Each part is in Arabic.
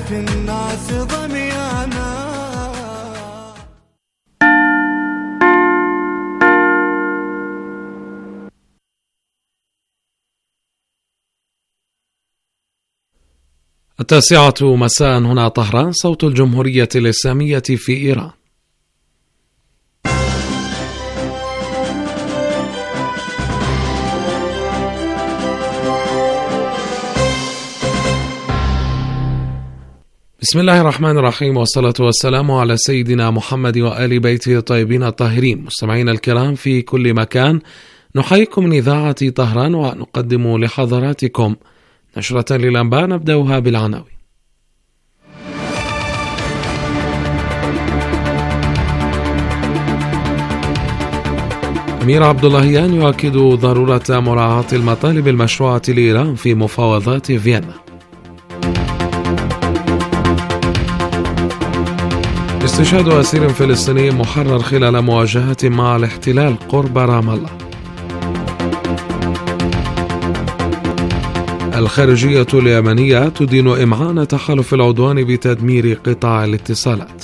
في الناس ضميانا. التاسعة مساء هنا طهران، صوت الجمهورية الإسلامية في إيران. بسم الله الرحمن الرحيم، والصلاة والسلام على سيدنا محمد وآل بيته الطيبين الطاهرين. مستمعين الكرام في كل مكان، نحييكم من إذاعة طهران ونقدم لحضراتكم نشرة للأنباء نبدأها بالعناوين. أمير عبد اللهيان يؤكد ضرورة مراعاة المطالب المشروعة لإيران في مفاوضات فيينا. استشهاد أسير فلسطيني محرر خلال مواجهة مع الاحتلال قرب رام الله. الخارجية اليمنية تدين إمعان تحالف العدوان بتدمير قطاع الاتصالات.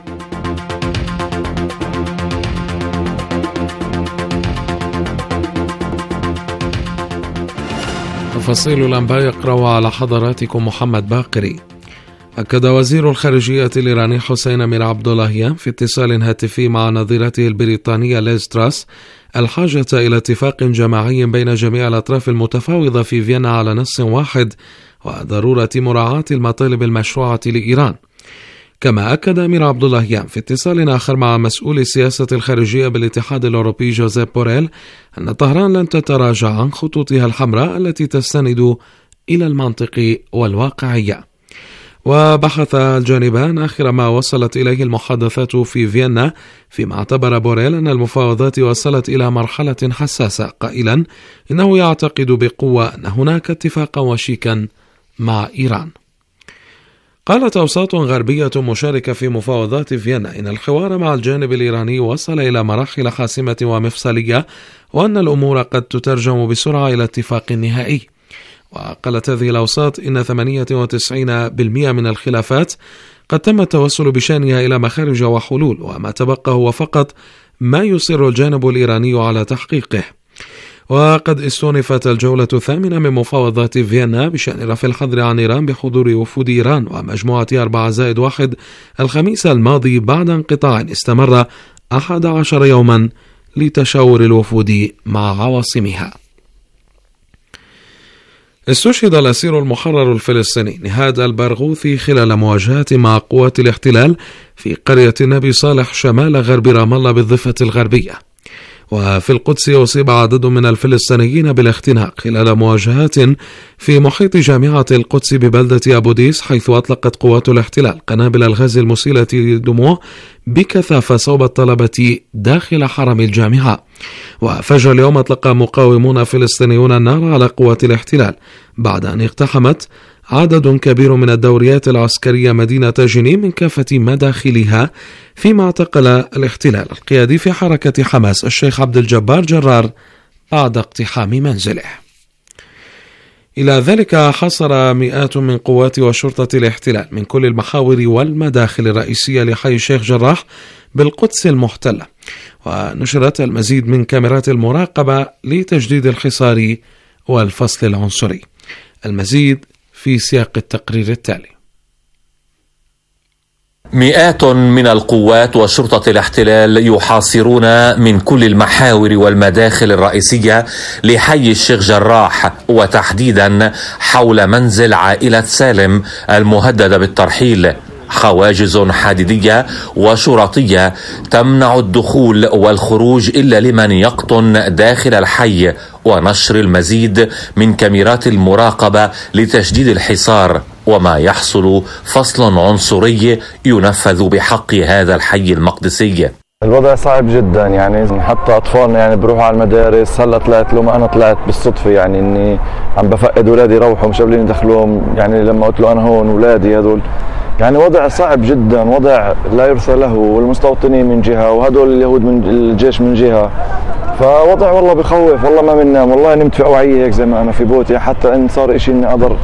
تفاصيل الأنباء يقرأ على حضراتكم محمد باقري. أكد وزير الخارجية الإيراني حسين أمير عبد اللهيان في اتصال هاتفي مع نظيرته البريطانية ليز تراس الحاجة إلى اتفاق جماعي بين جميع الأطراف المتفاوضة في فيينا على نص واحد، وضرورة مراعاة المطالب المشروعة لإيران. كما أكد أمير عبد اللهيان في اتصال آخر مع مسؤول السياسة الخارجية بالاتحاد الأوروبي جوزيب بوريل أن طهران لن تتراجع عن خطوطها الحمراء التي تستند إلى المنطق والواقعية. وبحث الجانبان آخر ما وصلت إليه المحادثات في فيينا، فيما اعتبر بوريل أن المفاوضات وصلت إلى مرحلة حساسة، قائلا إنه يعتقد بقوة أن هناك اتفاقا وشيكا مع إيران. قالت أوساط غربية مشاركة في مفاوضات فيينا إن الحوار مع الجانب الإيراني وصل إلى مراحل حاسمة ومفصلية، وأن الأمور قد تترجم بسرعة إلى اتفاق نهائي. وقالت هذه الأوساط إن 98% من الخلافات قد تم التوصل بشأنها إلى مخارج وحلول، وما تبقى هو فقط ما يصر الجانب الإيراني على تحقيقه. وقد استونفت الجولة الثامنة من مفاوضات فيينا بشأن رفع الحظر عن إيران بحضور وفود إيران ومجموعة 4+1 الخميس الماضي، بعد انقطاع استمر 11 يوما لتشاور الوفود مع عواصمها. استشهد الأسير المحرر الفلسطيني نهاد البرغوثي خلال مواجهة مع قوات الاحتلال في قرية نبي صالح شمال غرب رام الله بالضفة الغربية. وفي القدس أصيب عدد من الفلسطينيين بالاختناق خلال مواجهات في محيط جامعة القدس ببلدة أبو ديس، حيث أطلقت قوات الاحتلال قنابل الغاز المسيلة للدموع بكثافة صوب الطلبة داخل حرم الجامعة. وفجر اليوم أطلق مقاومون فلسطينيون النار على قوات الاحتلال بعد أن اقتحمت عدد كبير من الدوريات العسكرية مدينة جنين من كافة مداخلها، فيما اعتقل الاحتلال القيادي في حركة حماس الشيخ عبد الجبار جرار بعد اقتحام منزله. إلى ذلك حصر مئات من قوات وشرطة الاحتلال من كل المحاور والمداخل الرئيسية لحي الشيخ جراح بالقدس المحتلة، ونشرت المزيد من كاميرات المراقبة لتجديد الحصار والفصل العنصري. المزيد في سياق التقرير التالي. مئات من القوات وشرطة الاحتلال يحاصرون من كل المحاور والمداخل الرئيسية لحي الشيخ جراح، وتحديدا حول منزل عائلة سالم المهددة بالترحيل. حواجز حديدية وشرطية تمنع الدخول والخروج إلا لمن يقطن داخل الحي، ونشر المزيد من كاميرات المراقبة لتشديد الحصار، وما يحصل فصل عنصري ينفذ بحق هذا الحي المقدسي. الوضع صعب جدا، يعني حتى أطفالنا يعني بروحوا على المدارس. هلا طلعت له، ما أنا طلعت بالصدفة، يعني إني عم بفقد أولادي يروحوا مش قابلين يدخلوهم. يعني لما قلت له أنا هون أولادي هذول، يعني وضع صعب جدا، وضع لا يرثى له، والمستوطنين من جهة وهدول اليهود من الجيش من جهة. فوضع والله بخوف، والله ما بننام، والله نمت في أوعية هيك زي ما أنا في بوتي، حتى إن صار إشي إني أقدر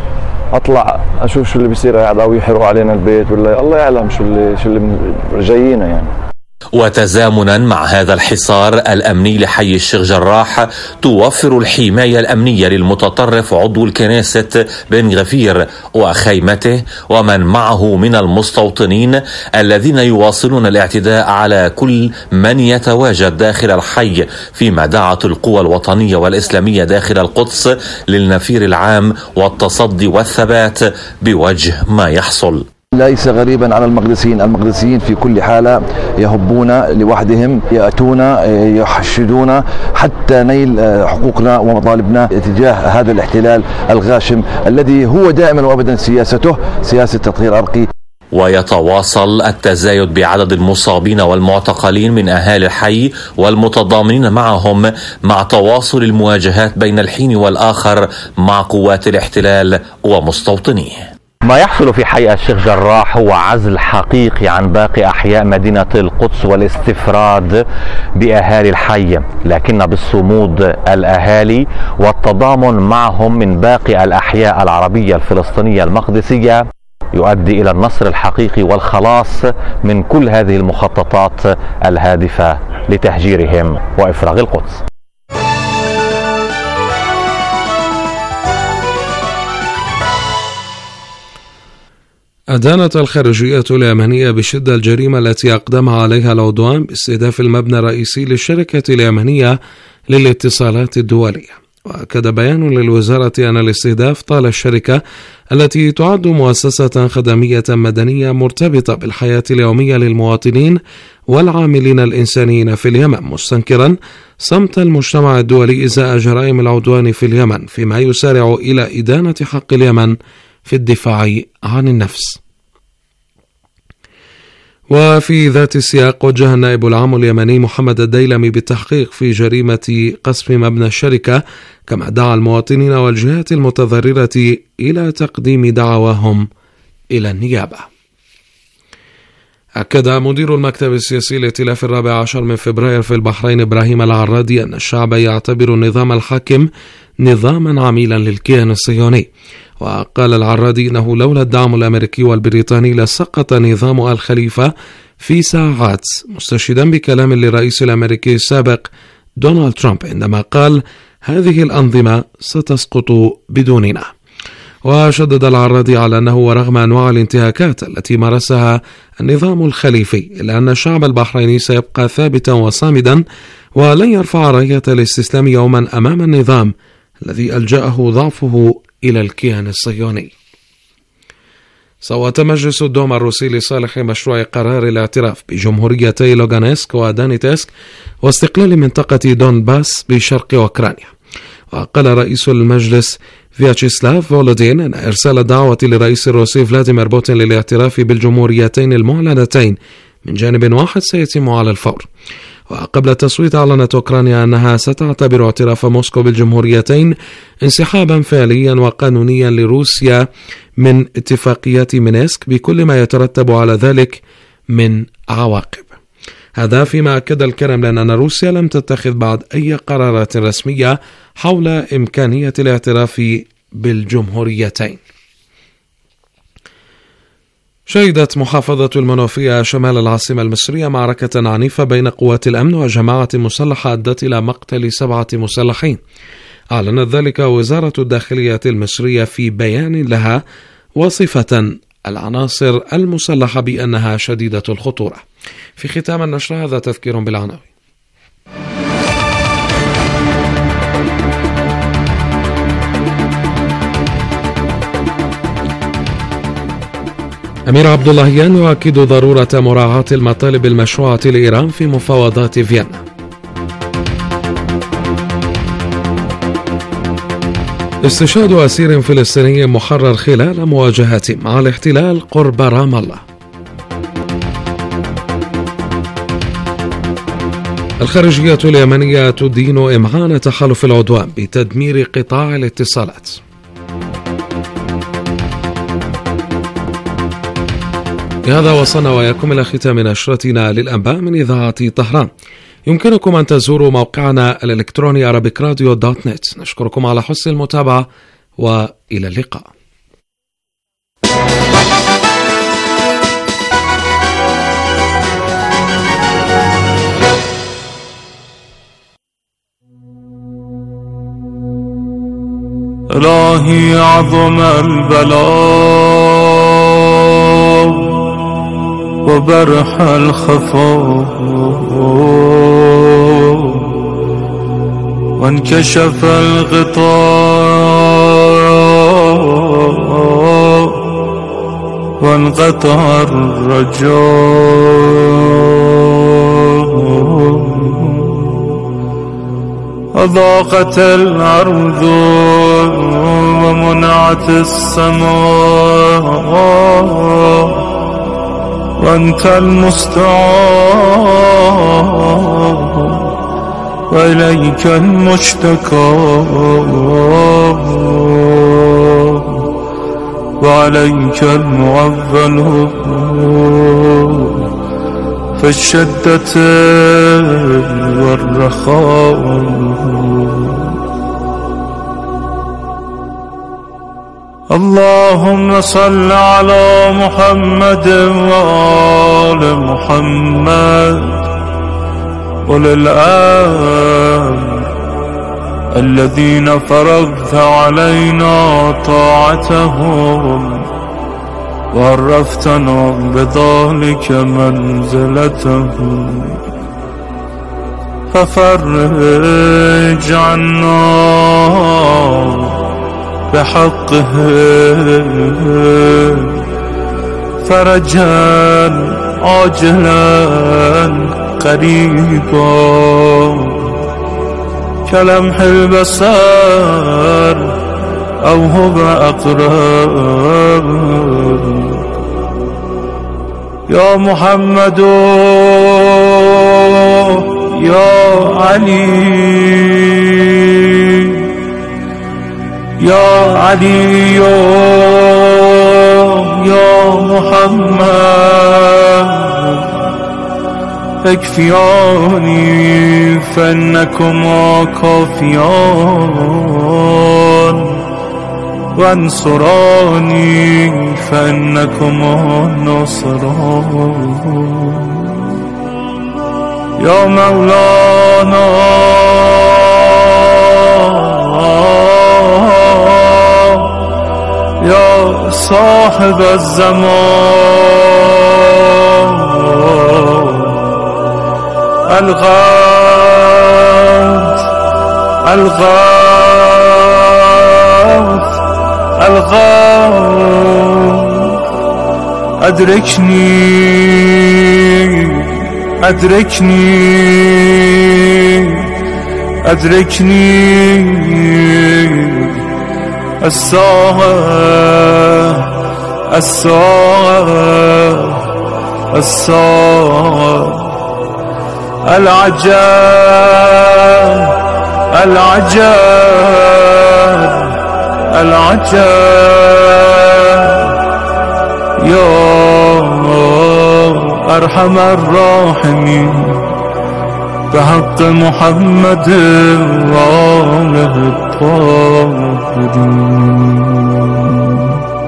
اطلع اشوف شو اللي بيصير قاعد او يحرقوا علينا البيت ولا الله يعلم شو اللي جايينا يعني. وتزامنا مع هذا الحصار الأمني لحي الشيخ جراح، توفر الحماية الأمنية للمتطرف عضو الكنيسة بن غفير وخيمته ومن معه من المستوطنين الذين يواصلون الاعتداء على كل من يتواجد داخل الحي، فيما دعت القوى الوطنية والإسلامية داخل القدس للنفير العام والتصدي والثبات بوجه ما يحصل. ليس غريبا على المقدسيين في كل حالة يهبون لوحدهم، يأتون يحشدون حتى نيل حقوقنا ومطالبنا تجاه هذا الاحتلال الغاشم الذي هو دائما وأبدا سياسته سياسة تطهير أرقي. ويتواصل التزايد بعدد المصابين والمعتقلين من أهالي الحي والمتضامنين معهم، مع تواصل المواجهات بين الحين والآخر مع قوات الاحتلال ومستوطنيه. ما يحصل في حي الشيخ جراح هو عزل حقيقي عن باقي أحياء مدينة القدس والاستفراد بأهالي الحي، لكن بالصمود الأهالي والتضامن معهم من باقي الأحياء العربية الفلسطينية المقدسية يؤدي إلى النصر الحقيقي والخلاص من كل هذه المخططات الهادفة لتهجيرهم وإفراغ القدس. أدانت الخارجية اليمنية بشدة الجريمة التي أقدمها عليها العدوان باستهداف المبنى الرئيسي للشركة اليمنية للاتصالات الدولية. وأكد بيان للوزارة أن الاستهداف طال الشركة التي تعد مؤسسة خدمية مدنية مرتبطة بالحياة اليومية للمواطنين والعاملين الإنسانيين في اليمن، مستنكرا صمت المجتمع الدولي إزاء جرائم العدوان في اليمن، فيما يسارع إلى إدانة حق اليمن في الدفاع عن النفس. وفي ذات السياق وجه النائب العام اليمني محمد الديلمي بالتحقيق في جريمة قصف مبنى الشركة، كما دعا المواطنين والجهات المتضررة إلى تقديم دعواهم إلى النيابة. أكد مدير المكتب السياسي لائتلاف 14 من فبراير في البحرين إبراهيم العرادي أن الشعب يعتبر النظام الحاكم نظاما عميلا للكيان الصهيوني. وقال العرادي إنه لولا الدعم الأمريكي والبريطاني لسقط نظام الخليفة في ساعات، مستشهدا بكلام للرئيس الأمريكي السابق دونالد ترامب عندما قال هذه الأنظمة ستسقط بدوننا. وشدد العرادي على أنه ورغم أنواع الانتهاكات التي مارسها النظام الخليفي إلا أن الشعب البحريني سيبقى ثابتا وصامدا ولن يرفع راية الاستسلام يوما أمام النظام الذي ألجأه ضعفه إلى الكيان الصهيوني. صوت مجلس الدوما الروسي لصالح مشروع قرار الاعتراف بجمهوريتي لوغانسك ودانيتسك واستقلال منطقة دونباس بشرق أوكرانيا. وقال رئيس المجلس فياتشيسلاف فولودين أن إرسال الدعوة للرئيس الروسي فلاديمير بوتين للاعتراف بالجمهوريتين المعلنتين من جانب واحد سيتم على الفور. وقبل التصويت أعلنت أوكرانيا أنها ستعتبر اعتراف موسكو بالجمهوريتين انسحابا فعليا وقانونيا لروسيا من اتفاقيات مينسك بكل ما يترتب على ذلك من عواقب. هذا فيما أكد الكرملين أن روسيا لم تتخذ بعد أي قرارات رسمية حول إمكانية الاعتراف بالجمهوريتين. شهدت محافظة المنوفية شمال العاصمة المصرية معركة عنيفة بين قوات الأمن وجماعة مسلحة أدت إلى مقتل 7 مسلحين. أعلنت ذلك وزارة الداخلية المصرية في بيان لها، وصفة العناصر المسلحة بأنها شديدة الخطورة. في ختام النشر هذا تذكير بالعناوين. أمير عبد اللهيان يؤكد ضرورة مراعاة المطالب المشروعة لإيران في مفاوضات فيينا. استشهاد أسير فلسطيني محرر خلال مواجهة مع الاحتلال قرب رام الله. الخارجية اليمنية تدين إمعان تحالف العدوان بتدمير قطاع الاتصالات. بهذا وصلنا وإياكم إلى ختام نشرتنا للأنباء من إذاعة طهران. يمكنكم أن تزوروا موقعنا الإلكتروني arabicradio.net. نشكركم على حسن المتابعة وإلى اللقاء. إلهي عظم البلاء وبرح الخفاء وانكشف الغطاء وانقطع الرجاء وضاقت الأرض ومنعت السماء وأنت المستعان وإليك المشتكى وعليك المعول في الشدة والرخاء. اللهم صل على محمد وآل محمد أولي الأمر الذين فرضت علينا طاعتهم وعرفتنا بذلك منزلتهم، ففرج عنا بحقه فرجا عاجلا قريبا كلمح البصر أو هو أقرب. يا محمد يا علي يا علي يا محمد اكفياني فإنكما كافيان وانصراني فإنكما ناصران. يا مولانا يا صاحب الزمان الغوث الغوث الغوث أدركني أدركني أدركني الساعة الساعة الساعة العجاب العجاب العجاب. يا أرحم الراحمين بحق محمد وآله الطاهرين.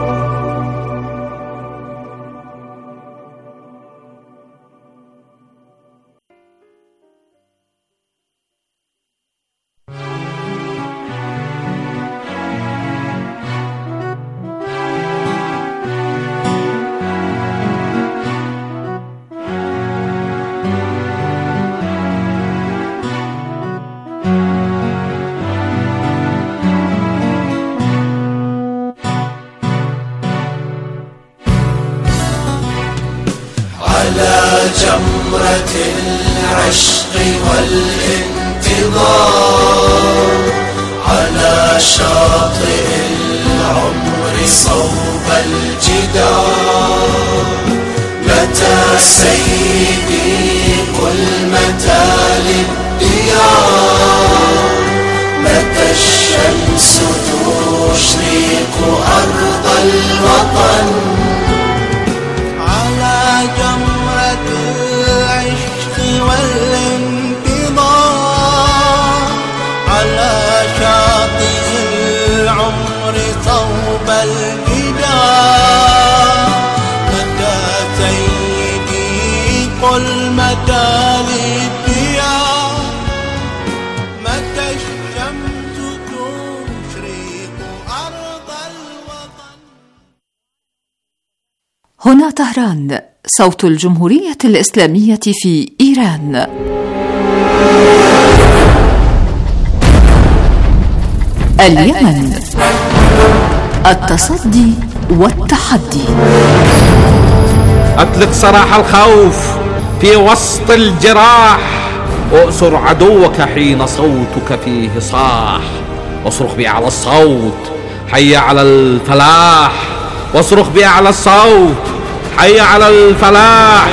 جمرة العشق والانتظار على شاطئ العمر صوب الجدار. متى سيدي قل متى للديار، متى الشمس تشرق أرض الوطن. والانتظار على شاطئ العمر صوب الجدار. متى سيدي قل متى للديار، متى الشمس تشرق هنا طهران، صوت الجمهورية الإسلامية في إيران. اليمن، التصدي والتحدي. أطلق سراح الخوف في وسط الجراح، وأسر عدوك حين صوتك فيه صاح، واصرخ بأعلى الصوت حي على الفلاح، واصرخ بأعلى الصوت حي على الفلاح.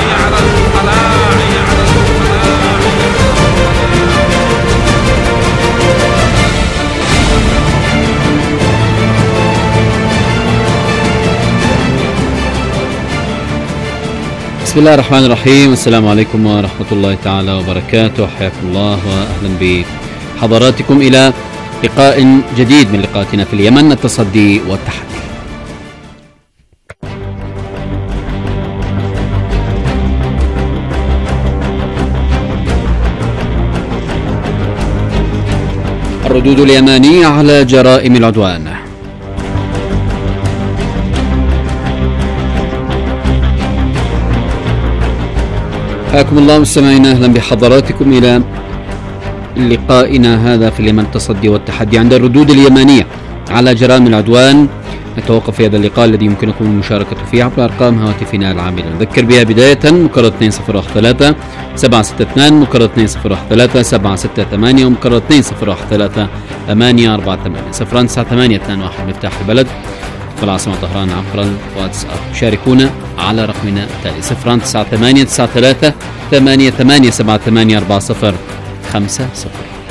بسم الله الرحمن الرحيم، والسلام عليكم ورحمة الله تعالى وبركاته. حياكم الله وأهلا بحضراتكم إلى لقاء جديد من لقاءاتنا في اليمن، التصدي والتحدي. الردود اليمنية على جرائم العدوان. حياكم الله مستمعينا، اهلا بحضراتكم الى لقائنا هذا في اليمن التصدي والتحدي. عند الردود اليمنية على جرائم العدوان نتوقف في هذا اللقاء الذي يمكنكم المشاركة فيه عبر ارقام هواتفنا العاملة. نذكر بها بداية مكرر 2013 762 مكرر 2013 768 ومكرر 2013 848 09821 مفتاح البلد والعاصمة طهران عبر الواتساب. شاركونا على رقمنا التالي 09893 88784050.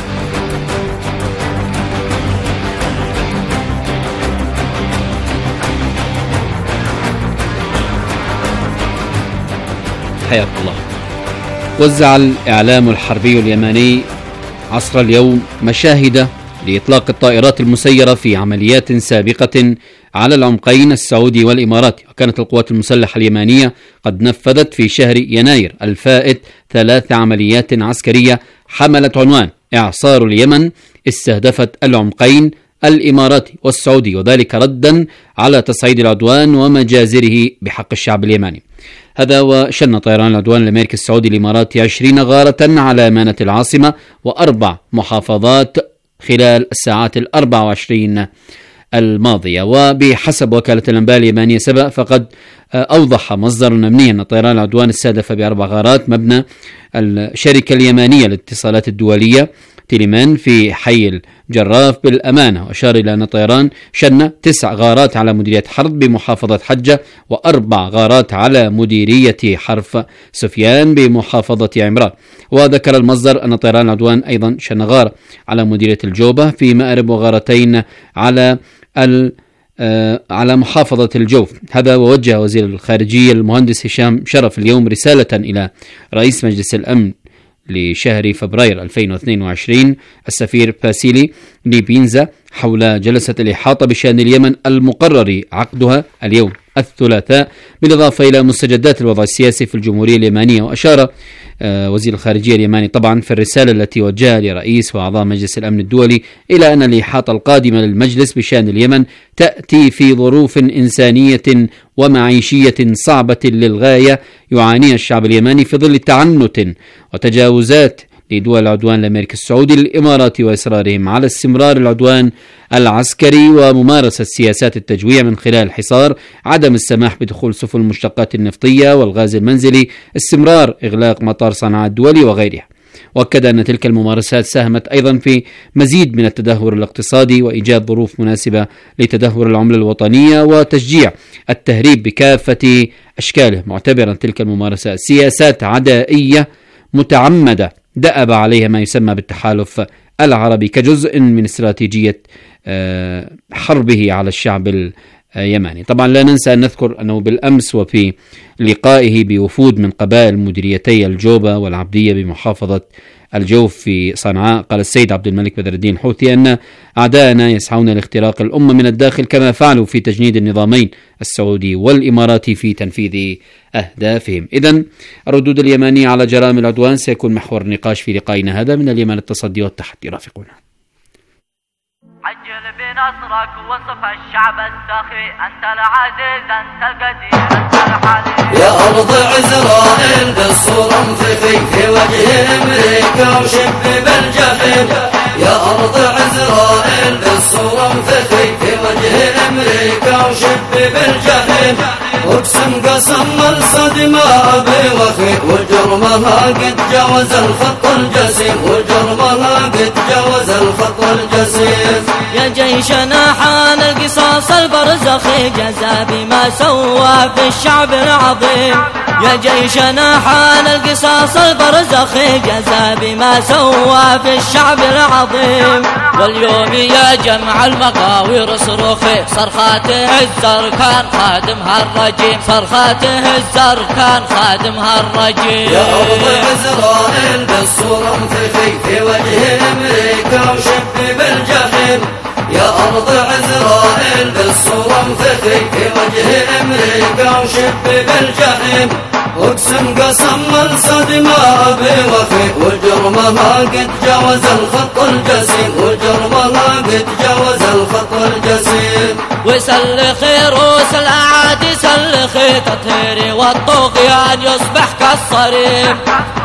حياك الله. وزع الإعلام الحربي اليمني عصر اليوم مشاهد لإطلاق الطائرات المسيرة في عمليات سابقة على العمقين السعودي والإماراتي. وكانت القوات المسلحة اليمنية قد نفذت في شهر يناير الفائت 3 عمليات عسكرية حملت عنوان إعصار اليمن، استهدفت العمقين الإماراتي والسعودي، وذلك ردا على تصعيد العدوان ومجازره بحق الشعب اليمني. هذا وشن طيران العدوان الأمريكي السعودي الإماراتي 20 غارة على أمانة العاصمة و4 محافظات خلال الساعات 24 الماضية. وبحسب وكالة الأنباء اليمنية سبأ فقد أوضح مصدر أمني أن طيران العدوان استهدف ب4 غارات مبنى الشركة اليمنية للاتصالات الدولية تيليمان في حي الجراف بالأمانة، وأشار إلى أن الطيران شن 9 غارات على مديرية حرب بمحافظة حجة و4 غارات على مديرية حرف سفيان بمحافظة عمران. وذكر المصدر أن طيران العدوان أيضا شن غارة على مديرية الجوبة في مأرب وغارتين على محافظة الجوف. هذا ووجه وزير الخارجية المهندس هشام شرف اليوم رسالة إلى رئيس مجلس الأمن لشهر فبراير 2022 السفير باسيلي لبينزا حول جلسة الإحاطة بشأن اليمن المقرر عقدها اليوم الثلاثاء، بالإضافة إلى مستجدات الوضع السياسي في الجمهورية اليمنية. وأشار وزير الخارجية اليماني طبعا في الرسالة التي وجهها لرئيس وأعضاء مجلس الأمن الدولي إلى أن الإحاطة القادمة للمجلس بشأن اليمن تأتي في ظروف إنسانية ومعيشية صعبة للغاية يعانيها الشعب اليمني في ظل تعنت وتجاوزات لدول العدوان الأمريكي السعودي الإماراتي وإصرارهم على استمرار العدوان العسكري وممارسة سياسات التجويع من خلال الحصار، عدم السماح بدخول سفن المشتقات النفطية والغاز المنزلي، استمرار إغلاق مطار صنعاء الدولي وغيرها. وأكد أن تلك الممارسات ساهمت أيضا في مزيد من التدهور الاقتصادي وإيجاد ظروف مناسبة لتدهور العملة الوطنية وتشجيع التهريب بكافة أشكاله، معتبرا تلك الممارسات سياسات عدائية متعمدة دأب عليها ما يسمى بالتحالف العربي كجزء من استراتيجية حربه على الشعب اليمني. طبعا لا ننسى أن نذكر أنه بالأمس وفي لقائه بوفود من قبائل مديريتي الجوبة والعبدية بمحافظة الجوف في صنعاء، قال السيد عبد الملك بدر الدين الحوثي أن أعداءنا يسعون لاختراق الأمة من الداخل كما فعلوا في تجنيد النظامين السعودي والإماراتي في تنفيذ أهدافهم. إذن الردود اليمنية على جرائم العدوان سيكون محور النقاش في لقائنا هذا من اليمن التصدي والتحدي. رافقونا. عجل بنصرك وصف الشعب السخي، أنت العزيز أنت القدير أنت الحليم. يا أرض عزرائيل بالصورة انفخي في وجه أمريكا وشب بالجحيم. يا أرض عزرائيل بالصورة انفخي في وجه أمريكا وشب بالجحيم. واقسم قسم الصدمة بوخي وجرمها قد جاوز الخط الجسيم. وجرمها قد جاوز الخط الجسيم. يا جيشنا حان القصاص البرزخي، جزا بما سوى في الشعب العظيم. يا جيشنا حان القصاص البرزخي، جزا بما سوى في الشعب العظيم. واليوم يا جمع المقاوير صرخي، صرخاته الزركان خادمها الرجيم. صرخاته الزركان خادمها الرجيم. يا أرض عزرائيل بالصورة انفخي في وجه أمريكا وشب بالجحيم. يا أرض عزرائيل بالصورة انفخي في وجه أمريكا وشب بالجحيم. واقسم قسم الصدمة بوخي وجرمها قد جاوز الخط الجسيم. وجرمها قد جاوز الخط الجسيم. وسلخي روس الأعادي سلخي، تطهيري والطغيان يصبح كالصريم.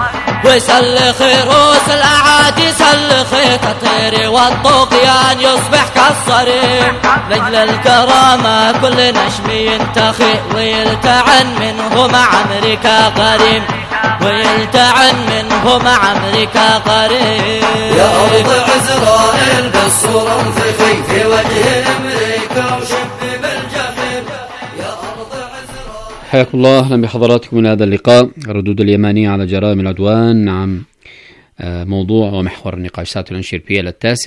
وسلخي رؤوس الأعادي سلخي، تطهيري والطغيان يصبح كالصريم. لجل الكرامة كل نشم ينتخي، ويلتعن منه مع أمريكا غريم. ويلتعن منه مع أمريكا غريم. يا أرض عزرائيل بالصورة انفخي في وجه أمريكا وشب بالجحيم. يا أرض عزرائيل. حياكم الله، أهلا بحضراتكم من هذا اللقاء. الردود اليمانية على جرائم العدوان. نعم، موضوع ومحور النقاش ساعة الأنشيربية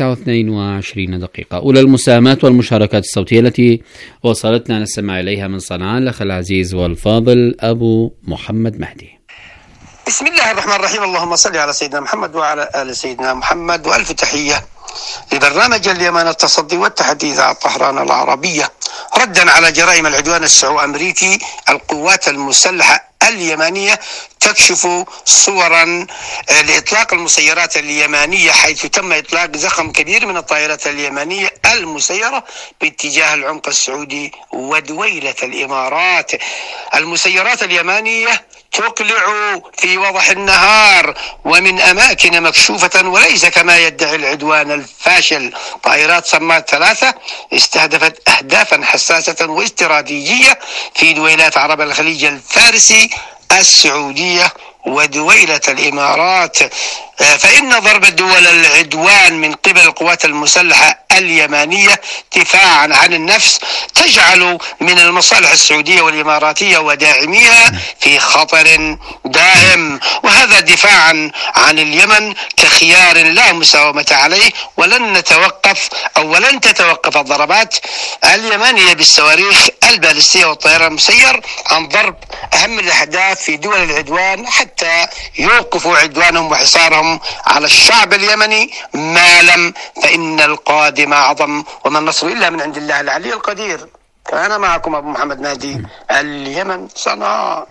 9:22. أولى المساهمات والمشاركات الصوتية التي وصلتنا نستمع إليها من صنعاء الأخ العزيز والفاضل أبو محمد مهدي. بسم الله الرحمن الرحيم. اللهم صل على سيدنا محمد وعلى آل سيدنا محمد، وألف تحية لبرنامج اليمن التصدي والتحدي إذاعة طهران العربية. ردا على جرائم العدوان السعو أمريكي، القوات المسلحة اليمانية تكشف صورا لإطلاق المسيرات اليمانية، حيث تم إطلاق زخم كبير من الطائرات اليمانية المسيرة باتجاه العمق السعودي ودويلة الإمارات. المسيرات اليمانية تقلع في وضح النهار ومن أماكن مكشوفة، وليس كما يدعي العدوان الفاشل. طائرات صمات 3 استهدفت أهدافا حساسة واستراتيجية في دويلات عرب الخليج الفارسي، السعودية ودويلة الإمارات. فإن ضرب دول العدوان من قبل القوات المسلحة اليمانية دفاعا عن النفس تجعل من المصالح السعودية والإماراتية وداعميها في خطر دائم، وهذا دفاعا عن اليمن كخيار لا مساومة عليه. ولن تتوقف الضربات اليمانية بالصواريخ البالستية والطيران المسير عن ضرب أهم الأهداف في دول العدوان حتى يوقفوا عدوانهم وحصارهم على الشعب اليمني، ما لم فإن القادم أعظم، وما النصر إلا من عند الله العلي القدير. كان معكم أبو محمد مهدي، اليمن صنعاء.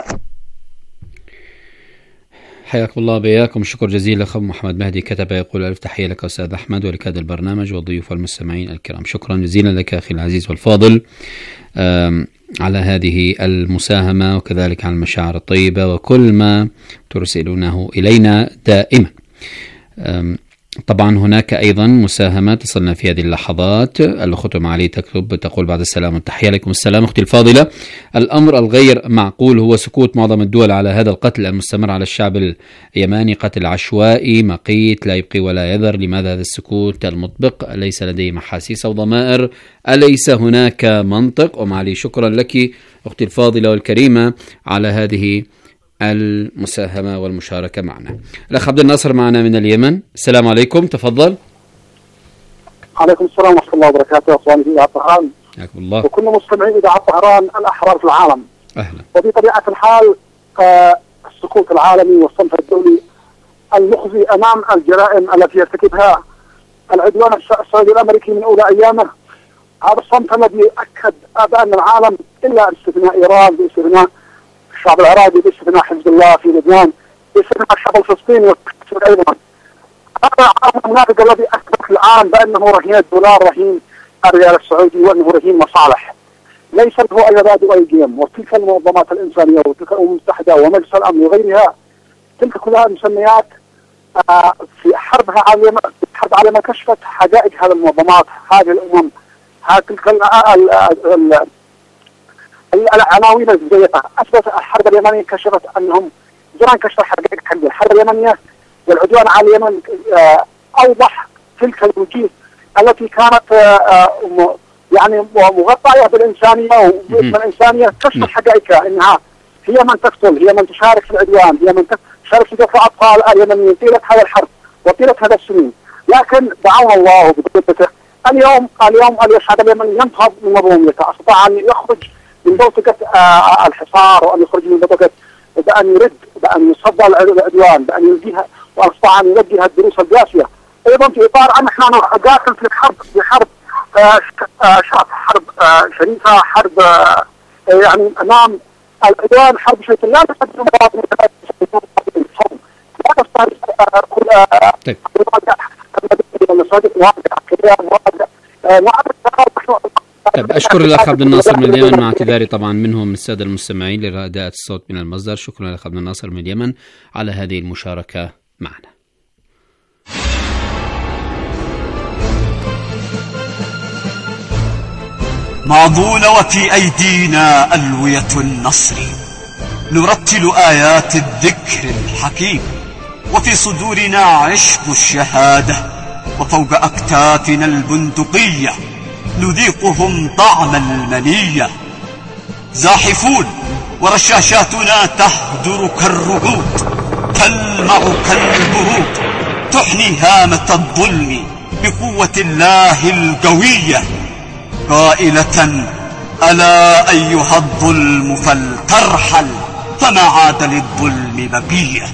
حياكم الله بياكم، شكر جزيل أخو محمد مهدي. كتب يقول: ألف تحية لك أستاذ أحمد ولكاد البرنامج والضيوف والمستمعين الكرام. شكرا جزيلا لك أخي العزيز والفاضل على هذه المساهمة، وكذلك على المشاعر الطيبة وكل ما ترسلونه إلينا دائما. طبعا هناك أيضا مساهمة تصلنا في هذه اللحظات. الأخت معالي تقول: بعد السلام والتحية. عليكم السلام أختي الفاضلة. الأمر الغير معقول هو سكوت معظم الدول على هذا القتل المستمر على الشعب اليماني، قتل عشوائي مقيت لا يبقي ولا يذر. لماذا هذا السكوت المطبق؟ أليس لديهم أحاسيس أو ضمائر؟ أليس هناك منطق؟ ومعالي شكرا لك أختي الفاضلة والكريمة على هذه المساهمة والمشاركة معنا. الأخ عبد الناصر معنا من اليمن. السلام عليكم، تفضل. عليكم السلام ورحمة الله وبركاته. أخواني في إذاعة طهران وكل مستمعين إذاعة طهران الأحرار في العالم. أهلا. وبطبيعة الحال السكوت العالمي والصمت الدولي المخزي أمام الجرائم التي يرتكبها العدوان السعودي الأمريكي من أولى أيامه، هذا الصمت الذي أكد أن العالم إلا باستثناء إيران، باستثناء الشعب العراقي، باستثناء حزب الله في لبنان، باستثناء الشعب الفلسطيني والكفر أيضا، هذا المنافق الذي اثبت الان بانه رهين الدولار، رهين الريال السعودي، وانه رهين مصالح. ليس له اي مبادئ اي قيم. وتلك المنظمات الانسانيه وتلك الامم المتحده ومجلس الامن وغيرها، تلك كلها مسميات في حربها على ما كشفت حقائق هذه المنظمات، هذه الامم، تلك العناوين الزيفه. اثبت الحرب اليمنيه كشفت انهم زمان كشفوا حقائق الحرب اليمنيه والعدوان على اليمن. اوضح تلك الوجوه التي كانت يعني مغطيه بالانسانيه وباسم الانسانيه، كشف حقائقها انها هي من تقتل، هي من تشارك في العدوان، هي من تشارك في دفع اطفال اليمنيين طيله هذا الحرب وطيله هذا السنين. لكن دعونا الله بقدرته اليوم الشعب اليمني ينهض من مظلوميته، استطاع ان يخرج من بوتقه الحصار، وان يخرج من بوتقه بان يرد، بان يصدى العدوان، بان يلقيها، واستطاع ان يوجه الدروس القاسيه. ايضا في اطار ان احنا نقاتل في حرب شريفه، حرب يعني امام العدوان، حرب شريفه لا تقدم مواطنين لا تستهدف طيب أشكر الأخ عبد الناصر من اليمن، مع اعتذاري طبعا منهم السادة المستمعين لرداءة الصوت من المصدر. شكرا للأخ عبد الناصر من اليمن على هذه المشاركة معنا. ماضون وفي أيدينا ألوية النصر، نرتل آيات الذكر الحكيم، وفي صدورنا عشق الشهادة، وفوق أكتافنا البندقية نذيقهم طعم المنية. زاحفون ورشاشاتنا تهدر كالرعود، تلمع كالبرود، تحني هامة الظلم بقوة الله القوية، قائلة: ألا أيها الظلم فلترحل، فما عاد للظلم بقية.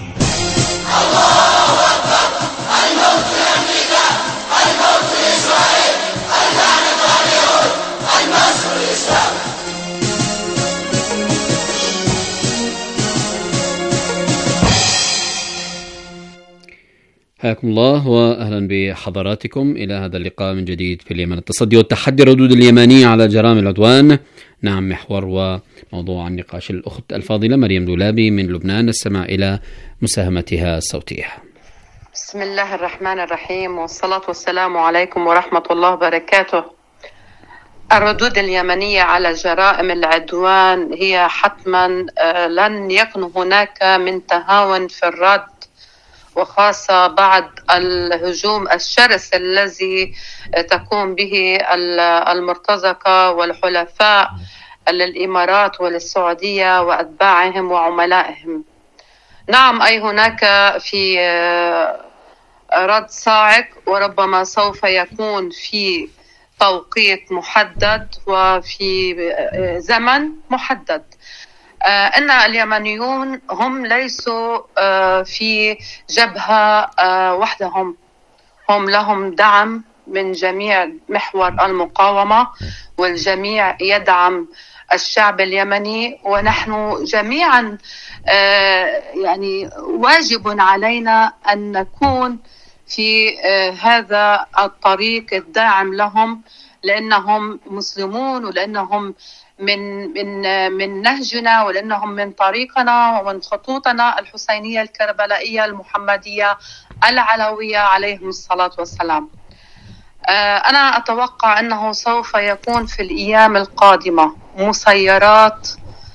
حياكم الله وأهلا بحضراتكم إلى هذا اللقاء من جديد في اليمن. التصدي والتحدي، ردود اليمنية على جرائم العدوان، نعم محور وموضوع النقاش. الأخت الفاضلة مريم دولابي من لبنان، نستمع إلى مساهمتها الصوتية. بسم الله الرحمن الرحيم، والصلاة والسلام عليكم ورحمة الله وبركاته. الردود اليمنية على جرائم العدوان هي حتما لن يكون هناك من تهاون في الرد، وخاصة بعد الهجوم الشرس الذي تقوم به المرتزقة والحلفاء للإمارات وللسعودية وأتباعهم وعملائهم. نعم، أي هناك في رد صاعق، وربما سوف يكون في توقيت محدد وفي زمن محدد. أن اليمنيون هم ليسوا في جبهة وحدهم، هم لهم دعم من جميع محور المقاومة، والجميع يدعم الشعب اليمني، ونحن جميعا يعني واجب علينا أن نكون في هذا الطريق الداعم لهم، لأنهم مسلمون، ولأنهم من نهجنا، ولأنهم من طريقنا ومن خطوطنا الحسينية الكربلائية المحمدية العلوية عليهم الصلاة والسلام. أنا أتوقع أنه سوف يكون في الأيام القادمة مسيرات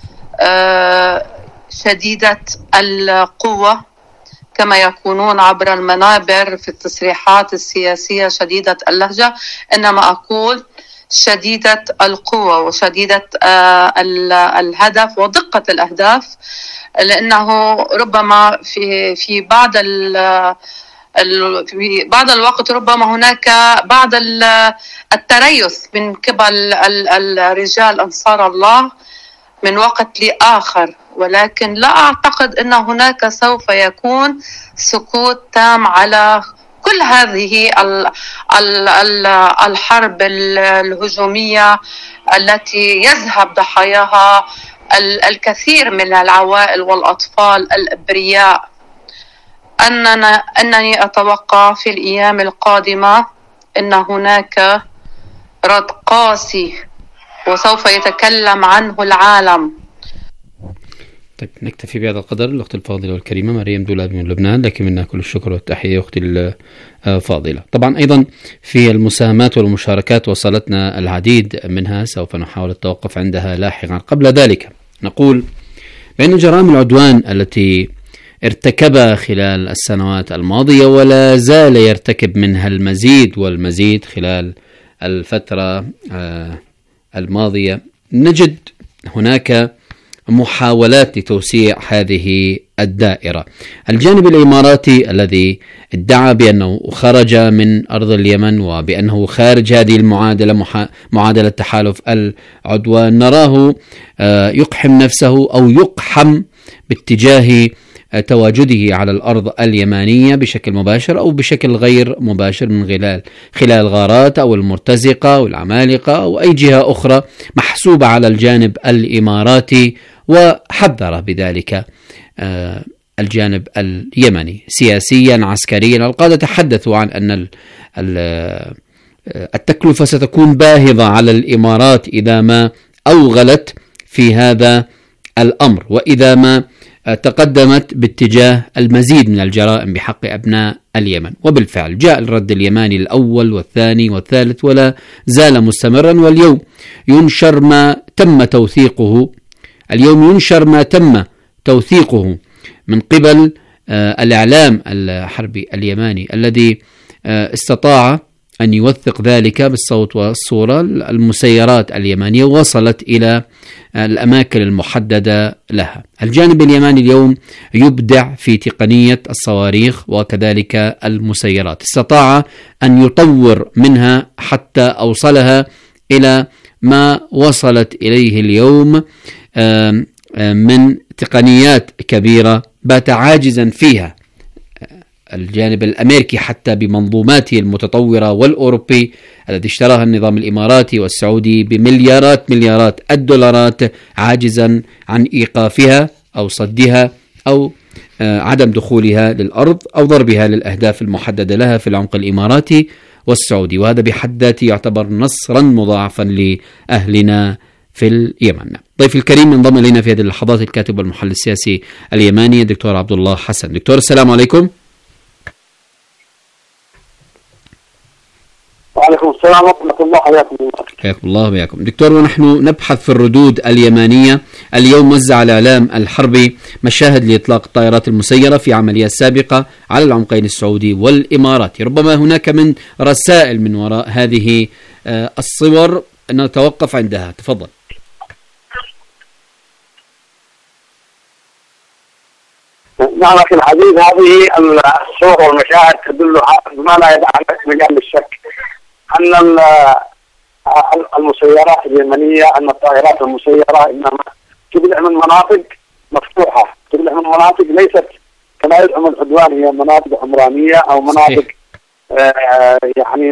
شديدة القوة، كما يكونون عبر المنابر في التصريحات السياسية شديدة اللهجة، إنما أقول شديدة القوة وشديدة الهدف ودقة الأهداف، لأنه ربما في بعض الوقت ربما هناك بعض التريث من قبل الرجال أنصار الله من وقت لآخر، ولكن لا أعتقد أن هناك سوف يكون سكوت تام على كل هذه الحرب الهجومية التي يذهب ضحاياها الكثير من العوائل والأطفال الأبرياء. أنني أتوقع في الأيام القادمة أن هناك رد قاسي وسوف يتكلم عنه العالم. طيب نكتفي بهذا القدر. الأخت الفاضلة والكريمة مريم دولاب من لبنان، لكن منا كل الشكر والتحية أختي الفاضلة. طبعا أيضا في المساهمات والمشاركات وصلتنا العديد منها، سوف نحاول التوقف عندها لاحقا. قبل ذلك نقول بأن جرائم العدوان التي ارتكبها خلال السنوات الماضية ولا زال يرتكب منها المزيد والمزيد خلال الفترة الماضية، نجد هناك محاولات لتوسيع هذه الدائرة. الجانب الإماراتي الذي ادعى بأنه خرج من أرض اليمن وبأنه خارج هذه المعادلة، معادلة تحالف العدوان، نراه يقحم نفسه أو يقحم باتجاه تواجده على الأرض اليمانية بشكل مباشر أو بشكل غير مباشر من خلال الغارات أو المرتزقة أو العمالقة أو أي جهة أخرى محسوبة على الجانب الإماراتي، وحذر بذلك الجانب اليمني سياسيا عسكريا. القادة تحدثوا عن أن التكلفة ستكون باهظة على الإمارات إذا ما أوغلت في هذا الأمر، وإذا ما تقدمت باتجاه المزيد من الجرائم بحق أبناء اليمن. وبالفعل جاء الرد اليماني الأول والثاني والثالث ولا زال مستمرا، واليوم ينشر ما تم توثيقه من قبل الإعلام الحربي اليماني الذي استطاع أن يوثق ذلك بالصوت والصورة. المسيرات اليمانية وصلت إلى الأماكن المحددة لها. الجانب اليماني اليوم يبدع في تقنية الصواريخ وكذلك المسيرات، استطاع أن يطور منها حتى أوصلها إلى ما وصلت إليه اليوم من تقنيات كبيرة بات عاجزا فيها الجانب الأمريكي حتى بمنظوماته المتطورة، والأوروبي الذي اشتراها النظام الإماراتي والسعودي بمليارات الدولارات، عاجزا عن إيقافها أو صدها أو عدم دخولها للأرض أو ضربها للأهداف المحددة لها في العمق الإماراتي والسعودي. وهذا بحد ذاته يعتبر نصرا مضاعفا لأهلنا في اليمن. ضيف الكريم انضم إلينا في هذه اللحظات الكاتب والمحلل السياسي اليماني الدكتور عبد الله حسن. دكتور السلام عليكم. وعليكم السلام ورحمة الله. حياكم الله وبياكم دكتور. ونحن نبحث في الردود اليمانية. اليوم وزع الإعلام الحربي مشاهد لإطلاق الطائرات المسيرة في عمليات سابقة على العمقين السعودي والإماراتي. ربما هناك من رسائل من وراء هذه الصور نتوقف عندها. تفضل. نعم أخي العزيز، هذه الصور والمشاهد تدل ما لا يدع مجال الشك أن المسيرات اليمنية، أن الطائرات المسيرة إنما تبلع من مناطق مفتوحة، تبلع من مناطق ليست كما يزعم العدوان هي مناطق عمرانية أو مناطق يعني.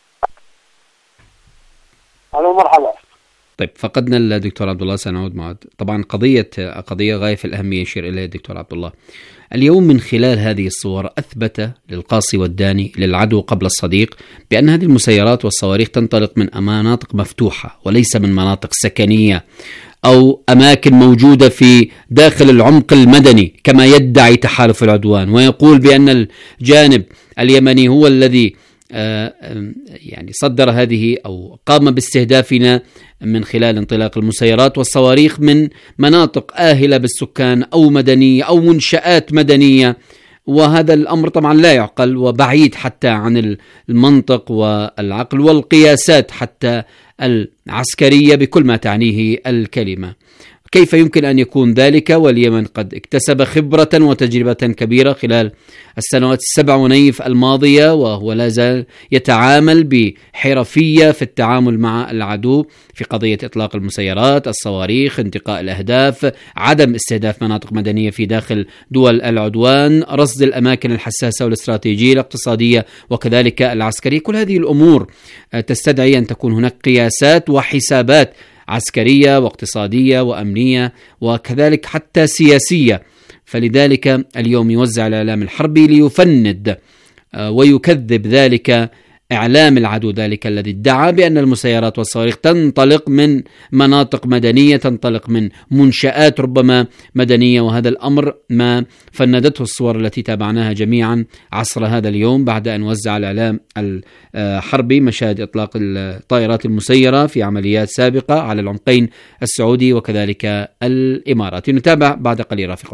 ألو مرحبا. طيب فقدنا الدكتور عبد الله، سنعود معه. طبعا قضية غاية في الأهمية يشير إليها الدكتور عبد الله. اليوم من خلال هذه الصور أثبت للقاصي والداني للعدو قبل الصديق بأن هذه المسيرات والصواريخ تنطلق من مناطق مفتوحة وليس من مناطق سكنية أو أماكن موجودة في داخل العمق المدني كما يدعي تحالف العدوان، ويقول بأن الجانب اليمني هو الذي يعني صدر هذه أو قام باستهدافنا من خلال انطلاق المسيرات والصواريخ من مناطق آهلة بالسكان أو مدنية أو منشآت مدنية. وهذا الأمر طبعا لا يعقل وبعيد حتى عن المنطق والعقل والقياسات حتى العسكرية بكل ما تعنيه الكلمة. كيف يمكن أن يكون ذلك واليمن قد اكتسب خبرة وتجربة كبيرة خلال السنوات 7 ونيف الماضية، وهو لا زال يتعامل بحرفية في التعامل مع العدو في قضية إطلاق المسيرات، الصواريخ، انتقاء الأهداف، عدم استهداف مناطق مدنية في داخل دول العدوان، رصد الأماكن الحساسة والاستراتيجية الاقتصادية وكذلك العسكرية. كل هذه الأمور تستدعي أن تكون هناك قياسات وحسابات عسكرية واقتصادية وأمنية وكذلك حتى سياسية فلذلك اليوم يوزع الإعلام الحربي ليفند ويكذب ذلك إعلام العدو، ذلك الذي ادعى بأن المسيرات والصواريخ تنطلق من مناطق مدنية، تنطلق من منشآت ربما مدنية. وهذا الأمر ما فندته الصور التي تابعناها جميعا عصر هذا اليوم بعد أن وزع الإعلام الحربي مشاهد إطلاق الطائرات المسيرة في عمليات سابقة على العمقين السعودي وكذلك الإماراتي. نتابع بعد قليل رافقون.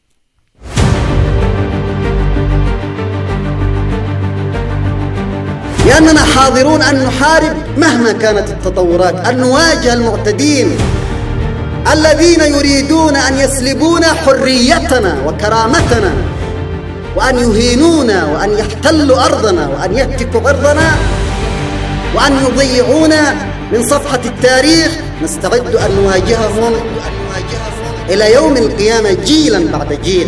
لأننا حاضرون أن نحارب مهما كانت التطورات، أن نواجه المعتدين الذين يريدون أن يسلبون حريتنا وكرامتنا، وأن يهينونا، وأن يحتلوا أرضنا، وأن يهتكوا عرضنا، وأن يضيعونا من صفحة التاريخ. نستعد أن نواجههم إلى يوم القيامة جيلا بعد جيل.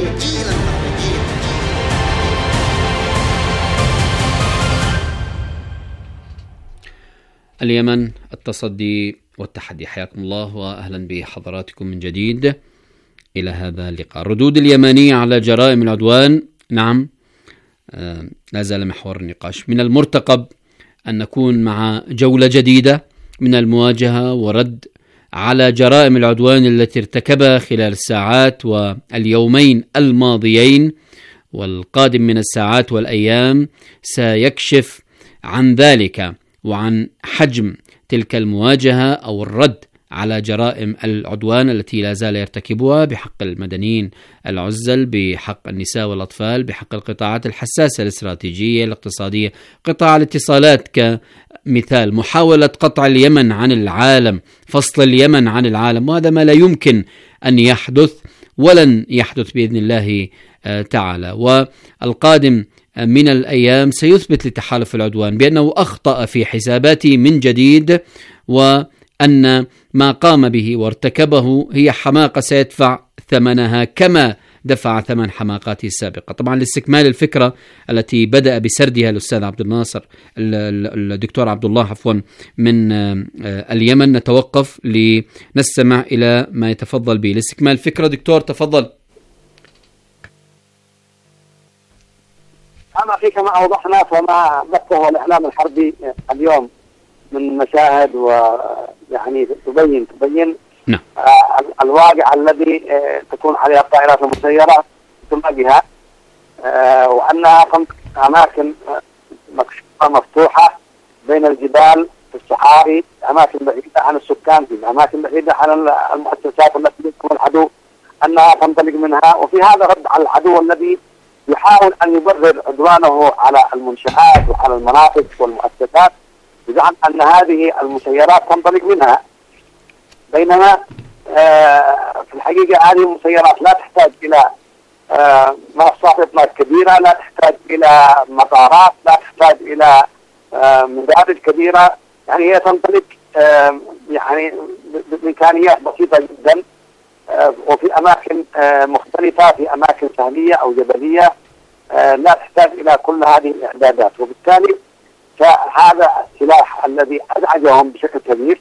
اليمن، التصدي والتحدي. حياكم الله وأهلا بحضراتكم من جديد إلى هذا اللقاء. ردود اليمنية على جرائم العدوان، نعم، لا زال محور النقاش. من المرتقب أن نكون مع جولة جديدة من المواجهة ورد على جرائم العدوان التي ارتكبها خلال الساعات واليومين الماضيين، والقادم من الساعات والأيام سيكشف عن ذلك وعن حجم تلك المواجهة أو الرد على جرائم العدوان التي لا زال يرتكبها بحق المدنيين العزل، بحق النساء والأطفال، بحق القطاعات الحساسة الاستراتيجية الاقتصادية. قطاع الاتصالات كمثال، محاولة قطع اليمن عن العالم، فصل اليمن عن العالم، وهذا ما لا يمكن أن يحدث ولن يحدث بإذن الله تعالى. والقادم من الأيام سيثبت لتحالف العدوان بأنه أخطأ في حساباته من جديد، وأن ما قام به وارتكبه هي حماقة سيدفع ثمنها كما دفع ثمن حماقاته السابقة. طبعا لاستكمال الفكرة التي بدأ بسردها الأستاذ عبد الناصر، الدكتور عبد الله عفوا، من اليمن، نتوقف لنستمع إلى ما يتفضل به. لاستكمال الفكرة دكتور تفضل. أما في كما أوضحنا فما بثه الإعلام الحربي اليوم من مشاهد ويعني تبين نعم. الواقع الذي تكون عليها الطائرات المسيرة تواجهها، وأنها أماكن مكشوفة مفتوحة بين الجبال في الصحاري، أماكن بعيدة عن السكان، في أماكن بعيدة عن المؤسسات التي تكون العدو أنها تنطلق منها. وفي هذا رد على العدو الذي يحاول أن يبرر عدوانه على المنشآت وعلى المناطق والمؤسسات بزعم أن هذه المسيرات تنطلق منها، بينما في الحقيقة هذه المسيرات لا تحتاج إلى منصات إطلاق كبيرة، لا تحتاج إلى مطارات، لا تحتاج إلى مدارج كبيرة، يعني هي تنطلق يعني بإمكانيات بسيطة جدا وفي أماكن مختلفة، في أماكن سهلية أو جبلية، لا تحتاج إلى كل هذه الإعدادات. وبالتالي فهذا السلاح الذي أزعجهم بشكل كبير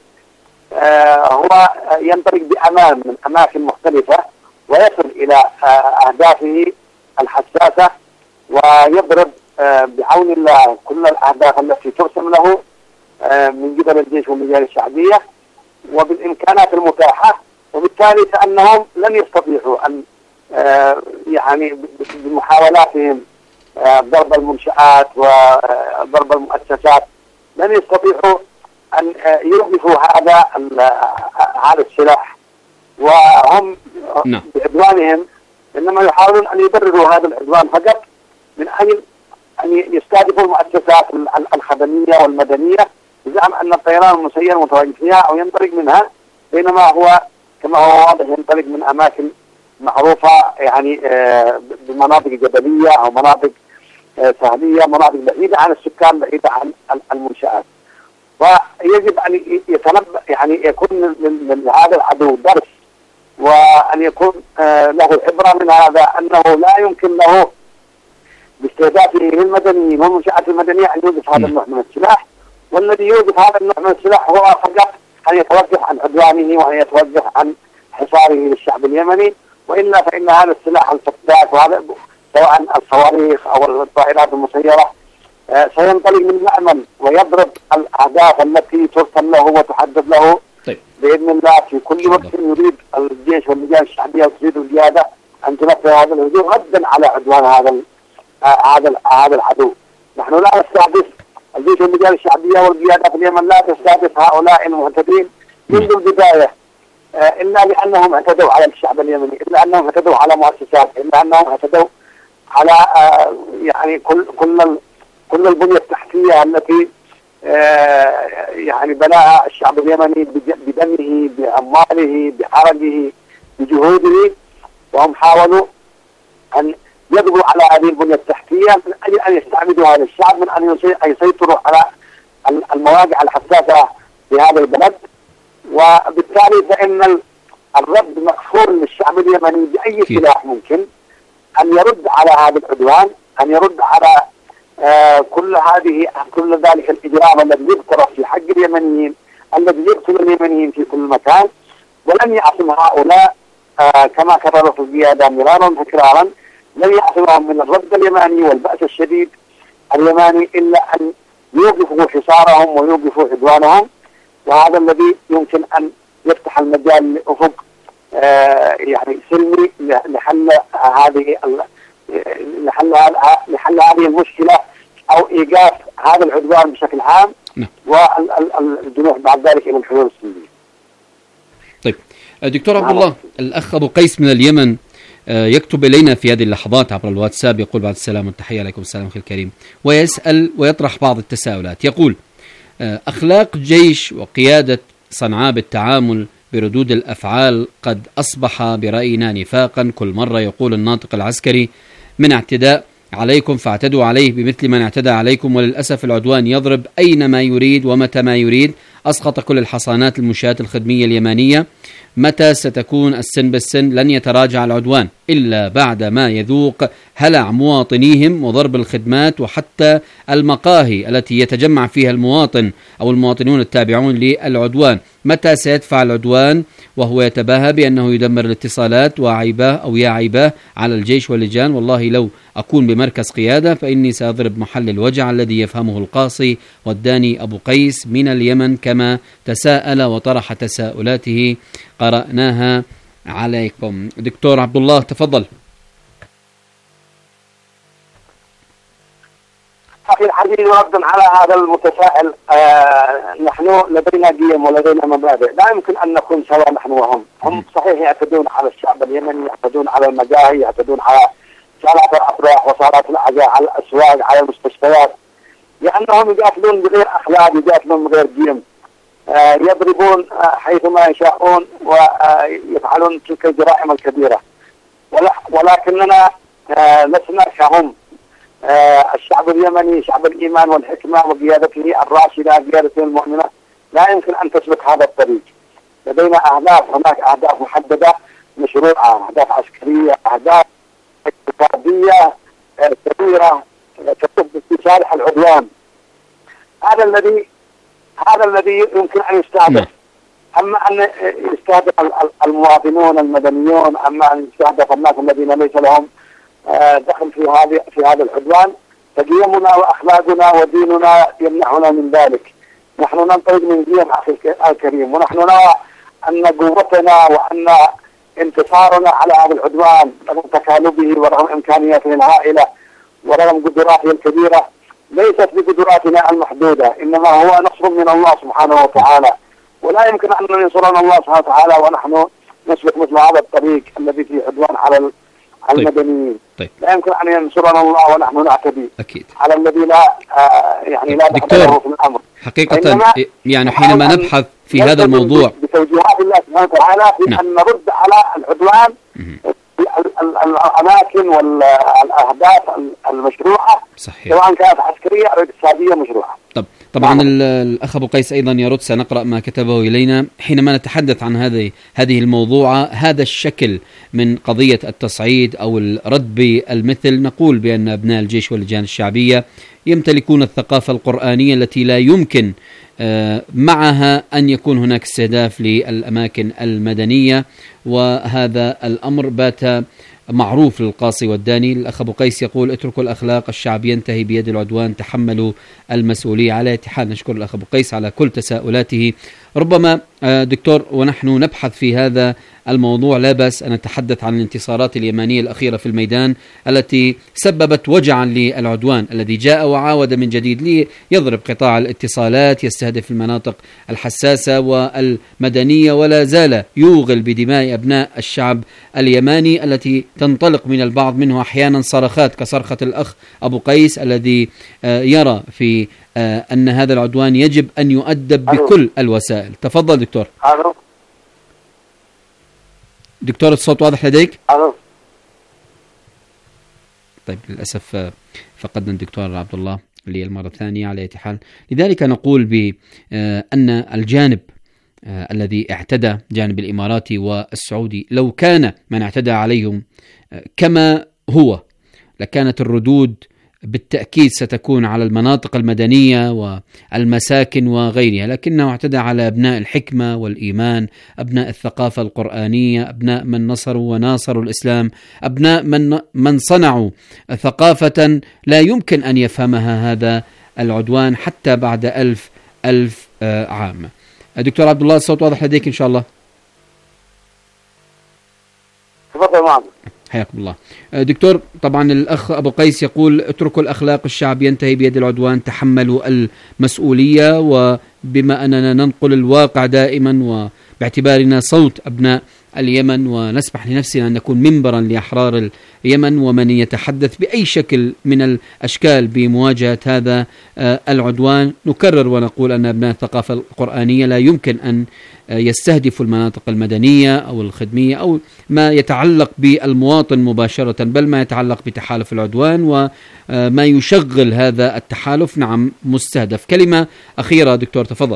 هو ينطلق بأمان من أماكن مختلفة ويصل إلى أهدافه الحساسة، ويضرب بعون الله كل الأهداف التي ترسم له من قبل الجيش والمجال الشعبية وبالإمكانات المتاحة. وبالتالي فأنهم لن يستطيعوا أن يعني بمحاولاتهم ضرب المنشآت وضرب المؤسسات لن يستطيعوا أن يوقفوا هذا السلاح، وهم بعدوانهم إنما يحاولون أن يبرروا هذا العدوان فقط من أجل أن يستهدفوا المؤسسات الخدمية والمدنية بزعم أن الطيران المسير متواجد فيها أو ينطلق منها، بينما هو كما هو واضح ينطلق من أماكن معروفة يعني بمناطق جبلية أو مناطق سهلية، مناطق بعيدة عن السكان، بعيدة عن المنشآت. ويجب أن يتنبأ يعني يكون لهذا العدو درس، وأن يكون له عبرة من هذا، أنه لا يمكن له باستهدافه للمدنيين والمنشآت المدنية أن يوقف هذا النوع من السلاح، والذي يوقف هذا النوع من السلاح هو فقط أن يتوقف عن عدوانه وأن يتوقف عن حصاره للشعب اليمني، وإلا فإن هذا السلاح الفتاك، وهذا سواء الصواريخ أو الطائرات المسيرة سينطلق من مأمن ويضرب الأهداف التي ترسم له وتحدد له. طيب. بإذن الله في كل وقت يريد الجيش واللجان الشعبية وتريد القيادة أن تنفذ هذا الهجوم ردا على عدوان هذا العدو. نحن لا نستهدف الجيش واللجان الشعبية والقيادة في اليمن، لا تستهدف هؤلاء المعتدين منذ البداية، إلا لأنهم اعتدوا على الشعب اليمني، إلا أنهم اعتدوا على مؤسسات، إلا أنهم اعتدوا على يعني كل البنية التحتية التي يعني بناها الشعب اليمني بدمه، بأمواله، بحرجه، بجهوده. وهم حاولوا أن يقضوا على هذه البنية التحتية من أجل أن يستعبدوا هذا الشعب، من أن يسيطروا على المواقع الحساسة في هذا البلد. وبالتالي فإن الرد مكفول للشعب اليمني بأي سلاح ممكن، أن يرد على هذا العدوان، أن يرد على كل ذلك الإجرام الذي يقترف في حق اليمنيين، الذي يقتل اليمنيين في كل مكان. ولن يعصم هؤلاء كما كررت القيادة مرارا وتكرارا، لن يعصمهم من الرد اليماني والبأس الشديد اليماني إلا أن يوقفوا حصارهم ويوقفوا عدوانهم. وهذا الذي يمكن أن يفتح المجال لأفق يعني سلمي لحل هذه المشكلة أو إيقاف هذا العدوان بشكل عام، والجنوح بعد ذلك إلى الحلول السلمية. طيب دكتور عبد الله، الأخ أبو قيس من اليمن يكتب إلينا في هذه اللحظات عبر الواتساب، يقول بعد السلام والتحية عليكم السلام أخي الكريم، ويسأل ويطرح بعض التساؤلات. يقول: أخلاق جيش وقيادة صنعاء بالتعامل بردود الأفعال قد أصبح برأينا نفاقا. كل مرة يقول الناطق العسكري من اعتداء عليكم فاعتدوا عليه بمثل من اعتدى عليكم، وللأسف العدوان يضرب أينما يريد ومتى ما يريد. أسقط كل الحصانات المنشآت الخدمية اليمانية. متى ستكون السن بالسن؟ لن يتراجع العدوان إلا بعد ما يذوق هلع مواطنيهم وضرب الخدمات وحتى المقاهي التي يتجمع فيها المواطن أو المواطنون التابعون للعدوان. متى سيدفع العدوان وهو يتباهى بأنه يدمر الاتصالات وعيباه أو يا عيباه على الجيش واللجان؟ والله لو أكون بمركز قيادة فإني سأضرب محل الوجع الذي يفهمه القاصي. والداني أبو قيس من اليمن كما تساءل وطرح تساؤلاته قرأناها عليكم. دكتور عبد الله تفضل. أخي الحبيب، ردا على هذا المتساءل، نحن لدينا قيم ولدينا مبادئ، لا يمكن أن نكون سوا نحن وهم. هم صحيح يعتدون على الشعب اليمني، يعتدون على المقاهي، يعتدون على صالات الأفراح وصالات العزاء، على الأسواق، على المستشفيات، لأنهم يقاتلون بغير أخلاق، يقاتلون بغير قيم، يضربون حيثما يشاءون ويفعلون تلك الجرائم الكبيرة. ولكننا لسنا كهم. الشعب اليمني شعب الإيمان والحكمة وقيادته الراشدة، قيادته المؤمنة، لا يمكن أن تسلك هذا الطريق. لدينا أهداف، هناك أهداف محددة مشروعة، أهداف عسكرية، أهداف اقتصادية كبيرة تصب في صالح العدوان. هذا الذي يمكن أن يستهدف. أما أن يستهدف المواطنون المدنيون، أما أن يستهدف الناس الذين ليس لهم دخل في هذا العدوان، فقيمنا وأخلاقنا وديننا يمنعنا من ذلك. نحن ننطلق من قيم أخي الكريم، ونحن نرى أن قوتنا وأن انتصارنا على هذا العدوان رغم تكالبه ورغم إمكانياته الهائلة ورغم قدراته الكبيرة ليست بقدراتنا المحدودة، إنما هو نصر من الله سبحانه وتعالى. ولا يمكن أن ينصرنا الله سبحانه وتعالى ونحن نسلك مثل هذا الطريق الذي فيه عدوان على المدنيين. لا يمكن أن ينصرنا الله ونحن نعتدي على الذي لا لا دخل له في الأمر. حقيقة يعني حينما نبحث في هذا الموضوع بتوجيهات الله سبحانه وتعالى في أن نرد على العدوان الأماكن والأهداف المشروعة، صحيح، سواء كانت عسكرية أو اقتصادية مشروعة. طبعا الأخ أبو قيس أيضا يرد، سنقرأ ما كتبه إلينا. حينما نتحدث عن هذه الموضوعة، هذا الشكل من قضية التصعيد أو الرد بالمثل، نقول بأن أبناء الجيش واللجان الشعبية يمتلكون الثقافة القرآنية التي لا يمكن معها أن يكون هناك استهداف للأماكن المدنية، وهذا الأمر بات معروف للقاصي والداني. الأخ أبو قيس يقول اتركوا الأخلاق، الشعب ينتهي بيد العدوان، تحملوا المسؤولية. على اتحاد نشكر الأخ أبو قيس على كل تساؤلاته. ربما دكتور ونحن نبحث في هذا الموضوع لا بأس أن نتحدث عن الانتصارات اليمانية الأخيرة في الميدان التي سببت وجعا للعدوان الذي جاء وعاود من جديد ليضرب قطاع الاتصالات، يستهدف المناطق الحساسة والمدنية، ولا زال يوغل بدماء أبناء الشعب اليماني التي تنطلق من البعض منه أحيانا صرخات كصرخة الأخ أبو قيس الذي يرى في أن هذا العدوان يجب أن يؤدب بكل الوسائل. تفضل دكتور. دكتور الصوت واضح لديك؟ طيب للأسف فقدنا الدكتور عبد الله للمرة الثانية. على أي حال لذلك نقول بأن الجانب الذي اعتدى جانب الإماراتي والسعودي لو كان من اعتدى عليهم كما هو لكانت الردود بالتأكيد ستكون على المناطق المدنية والمساكن وغيرها، لكنه اعتدى على أبناء الحكمة والإيمان، أبناء الثقافة القرآنية، أبناء من نصروا وناصروا الإسلام، أبناء من صنعوا ثقافة لا يمكن أن يفهمها هذا العدوان حتى بعد ألف عام. دكتور عبد الله الصوت واضح لديك إن شاء الله؟ تفضل معنا. حياكم الله دكتور. طبعا الأخ أبو قيس يقول اتركوا الأخلاق، الشعب ينتهي بيد العدوان، تحملوا المسؤولية. وبما أننا ننقل الواقع دائما وباعتبارنا صوت أبناء اليمن ونسمح لنفسنا أن نكون منبرا لأحرار اليمن ومن يتحدث بأي شكل من الأشكال بمواجهة هذا العدوان، نكرر ونقول أن أبناء الثقافة القرآنية لا يمكن أن يستهدفوا المناطق المدنية أو الخدمية أو ما يتعلق بالمواطن مباشرة، بل ما يتعلق بتحالف العدوان وما يشغل هذا التحالف نعم مستهدف. كلمة أخيرة دكتور تفضل.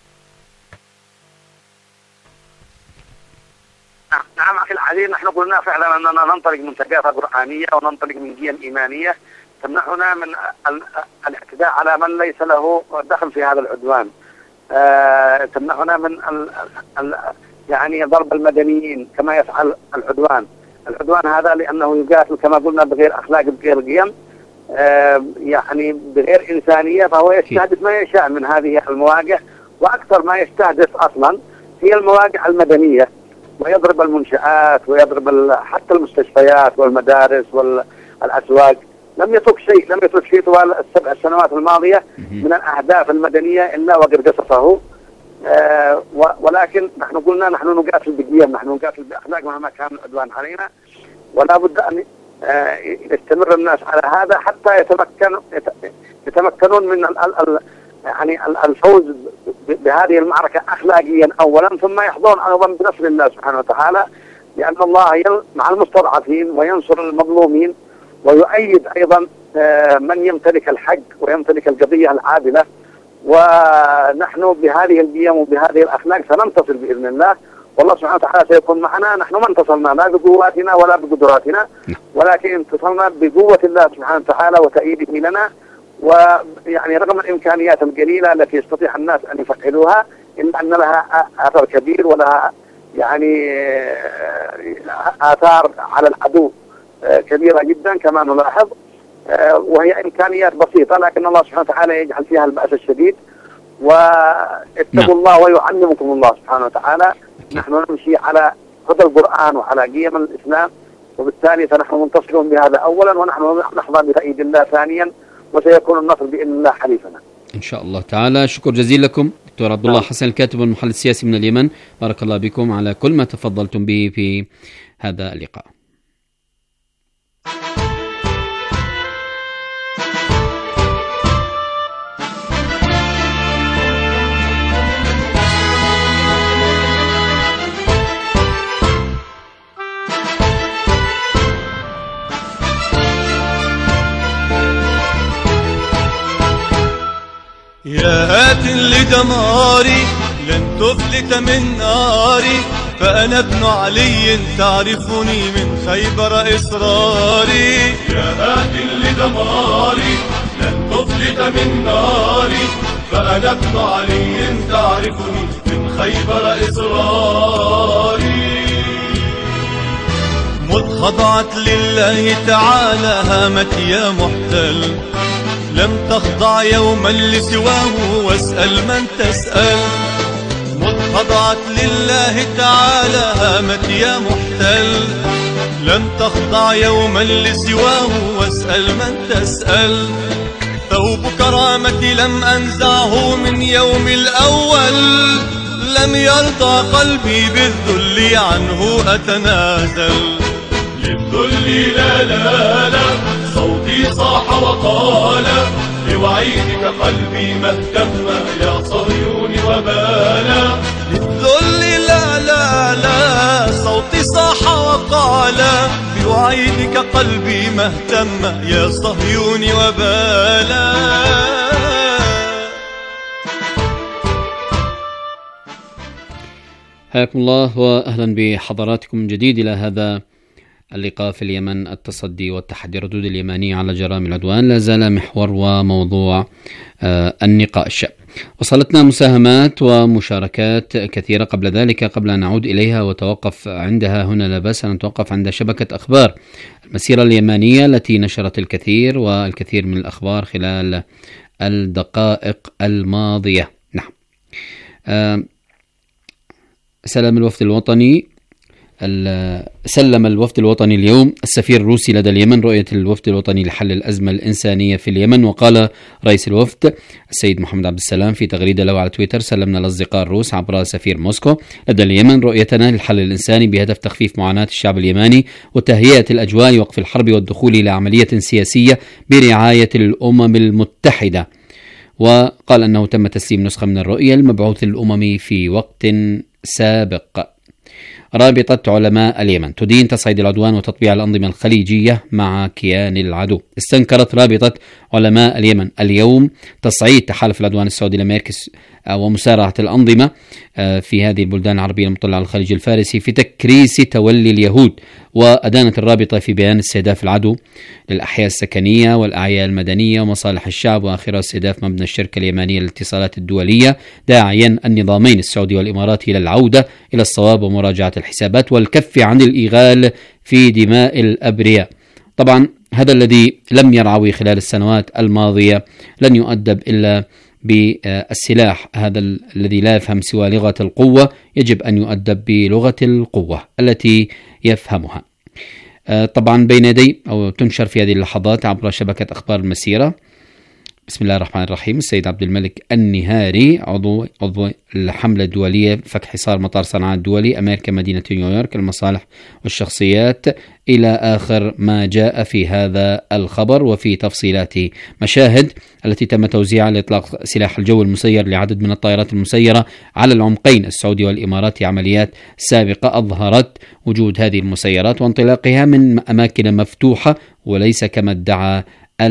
نعم أخي العزيز، نحن قلنا فعلا أننا ننطلق من ثقافة قرآنية وننطلق من قيم إيمانية تمنحنا من الاعتداء على من ليس له دخل في هذا العدوان، تمنحنا من يعني ضرب المدنيين كما يفعل العدوان هذا، لأنه يقاتل كما قلنا بغير أخلاق بغير قيم، يعني بغير إنسانية، فهو يستهدف ما يشاء من هذه المواقع، وأكثر ما يستهدف أصلا هي المواقع المدنية، ويضرب المنشآت ويضرب حتى المستشفيات والمدارس والأسواق. لم يترك شيء طوال السبع سنوات الماضية من الأهداف المدنية إلا وقد قصصه. ولكن نحن قلنا نحن نقاتل بقيم، نحن نقاتل بأخلاق مهما كان العدوان علينا، ولا بد أن يستمر الناس على هذا حتى يتمكنون من يعني الفوز بهذه المعركة أخلاقيا أولا، ثم يحظون أيضا بنصر الله سبحانه وتعالى، لأن الله مع المستضعفين وينصر المظلومين ويؤيد أيضا من يمتلك الحق ويمتلك القضية العادلة. ونحن بهذه القيم وبهذه الأخلاق سننتصر بإذن الله، والله سبحانه وتعالى سيكون معنا. نحن ما انتصرنا لا بقواتنا ولا بقدراتنا، ولكن انتصرنا بقوة الله سبحانه وتعالى وتأييده لنا. ويعني رغم الإمكانيات القليلة التي يستطيع الناس أن يفعلوها، إلا أن لها أثر كبير ولها يعني آثار على العدو كبيرة جدا كما نلاحظ، وهي إمكانيات بسيطة، لكن الله سبحانه وتعالى يجعل فيها البأس الشديد. واتقوا الله ويعلمكم الله سبحانه وتعالى. نحن نمشي على هدى القرآن وعلى قيم الإسلام، وبالتالي فنحن منتصرون بهذا أولا، ونحن نحظى بتأييد الله ثانيا، وسيكون النصر بإذن الله حليفنا إن شاء الله تعالى. شكر جزيل لكم دكتور عبد الله حسن الكاتب والمحلل السياسي من اليمن، بارك الله بكم على كل ما تفضلتم به في هذا اللقاء. يا هات لدماري لن تفلت من ناري، فأنا ابن علي تعرفني من خيبر إصراري. يا هات لدماري لن تفلت من ناري، فأنا ابن علي تعرفني من خيبر إصراري. مذ خضعت لله تعالى هامت يا محتل، لم تخضع يوما لسواه واسأل من تسأل. مذ خضعت لله تعالى هامت يا محتل، لم تخضع يوما لسواه واسأل من تسأل. ثوب كرامتي لم أنزعه من يوم الأول، لم يرضى قلبي بالذل عنه أتنازل. للذل لا لا لا صوتي صاح وقال، بوعيدك قلبي ما اهتم يا صهيون وبالا. للذل لا لا لا صوتي صاح وقال، بوعيدك قلبي ما اهتم يا صهيون وبالا. حياكم الله واهلا بحضراتكم من جديد الى هذا اللقاء في اليمن، التصدي والتحدي، الردود اليمنية على جرائم العدوان لا زال محور وموضوع النقاش. وصلتنا مساهمات ومشاركات كثيرة قبل ذلك. قبل أن نعود إليها وتوقف عندها هنا لا بأس أن نتوقف عند شبكة أخبار المسيرة اليمانية التي نشرت الكثير والكثير من الأخبار خلال الدقائق الماضية. نعم. سلم الوفد الوطني سلم الوفد الوطني اليوم السفير الروسي لدى اليمن رؤية الوفد الوطني لحل الأزمة الإنسانية في اليمن. وقال رئيس الوفد السيد محمد عبد السلام في تغريدة له على تويتر: سلمنا الأصدقاء الروس عبر سفير موسكو لدى اليمن رؤيتنا للحل الإنساني بهدف تخفيف معاناة الشعب اليماني وتهيئة الأجواء لوقف الحرب والدخول إلى عملية سياسية برعاية الأمم المتحدة. وقال أنه تم تسليم نسخة من الرؤية المبعوث الأممي في وقت سابق. رابطة علماء اليمن تدين تصعيد العدوان وتطبيع الأنظمة الخليجية مع كيان العدو. استنكرت رابطة علماء اليمن اليوم تصعيد تحالف العدوان السعودي الأمريكي ومسارعة الأنظمة في هذه البلدان العربية المطلة على الخليج الفارسي في تكريس تولي اليهود. وأدانت الرابطة في بيان استهداف العدو للأحياء السكنية والأعياء المدنية ومصالح الشعب، وآخرها استهداف مبنى الشركة اليمانية للاتصالات الدولية، داعيا النظامين السعودي والإماراتي إلى العودة إلى الصواب ومراجعة الحسابات والكف عن الإغال في دماء الأبرياء. طبعا هذا الذي لم يرعوي خلال السنوات الماضية لن يؤدب إلا بالسلاح، هذا الذي لا يفهم سوى لغة القوة يجب أن يؤدب بلغة القوة التي يفهمها. طبعا بين يدي أو تنشر في هذه اللحظات عبر شبكة أخبار المسيرة. بسم الله الرحمن الرحيم. السيد عبد الملك النهاري عضو الحملة الدولية فك حصار مطار صنعاء الدولي، أمريكا، مدينة نيويورك، المصالح والشخصيات، إلى آخر ما جاء في هذا الخبر وفي تفصيلات مشاهد التي تم توزيعها لإطلاق سلاح الجو المسير لعدد من الطائرات المسيرة على العمقين السعودي والإماراتي. عمليات سابقة أظهرت وجود هذه المسيرات وانطلاقها من أماكن مفتوحة وليس كما ادعى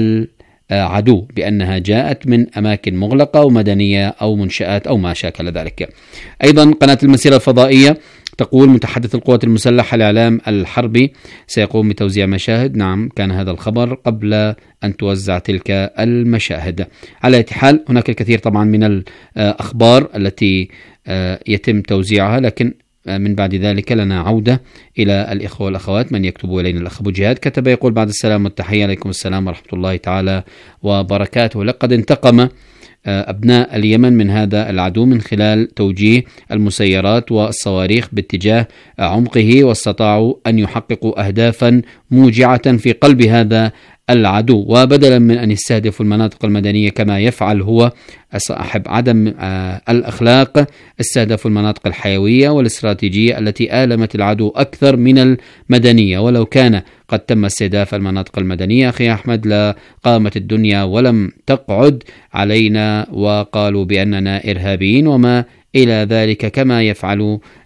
العدو بأنها جاءت من أماكن مغلقة ومدنية أو منشآت أو ما شاكل ذلك. أيضا قناة المسيرة الفضائية تقول متحدث القوات المسلحة الإعلام الحربي سيقوم بتوزيع مشاهد. نعم، كان هذا الخبر قبل أن توزع تلك المشاهد. على أي حال هناك الكثير طبعا من الأخبار التي يتم توزيعها، لكن من بعد ذلك لنا عودة إلى الإخوة والأخوات. من يكتب إلينا الأخ أبو جهاد كتب يقول: بعد السلام والتحية، عليكم السلام ورحمة الله تعالى وبركاته. لقد انتقم أبناء اليمن من هذا العدو من خلال توجيه المسيرات والصواريخ باتجاه عمقه، واستطاعوا أن يحققوا أهدافا موجعة في قلب هذا العدو. وبدلا من أن يستهدفوا المناطق المدنية كما يفعل هو صاحب عدم الأخلاق، استهدفوا المناطق الحيوية والاستراتيجية التي آلمت العدو أكثر من المدنية. ولو كان قد تم استهداف المناطق المدنية أخي أحمد لقامت الدنيا ولم تقعد علينا وقالوا بأننا إرهابيين وما إلى ذلك كما يفعل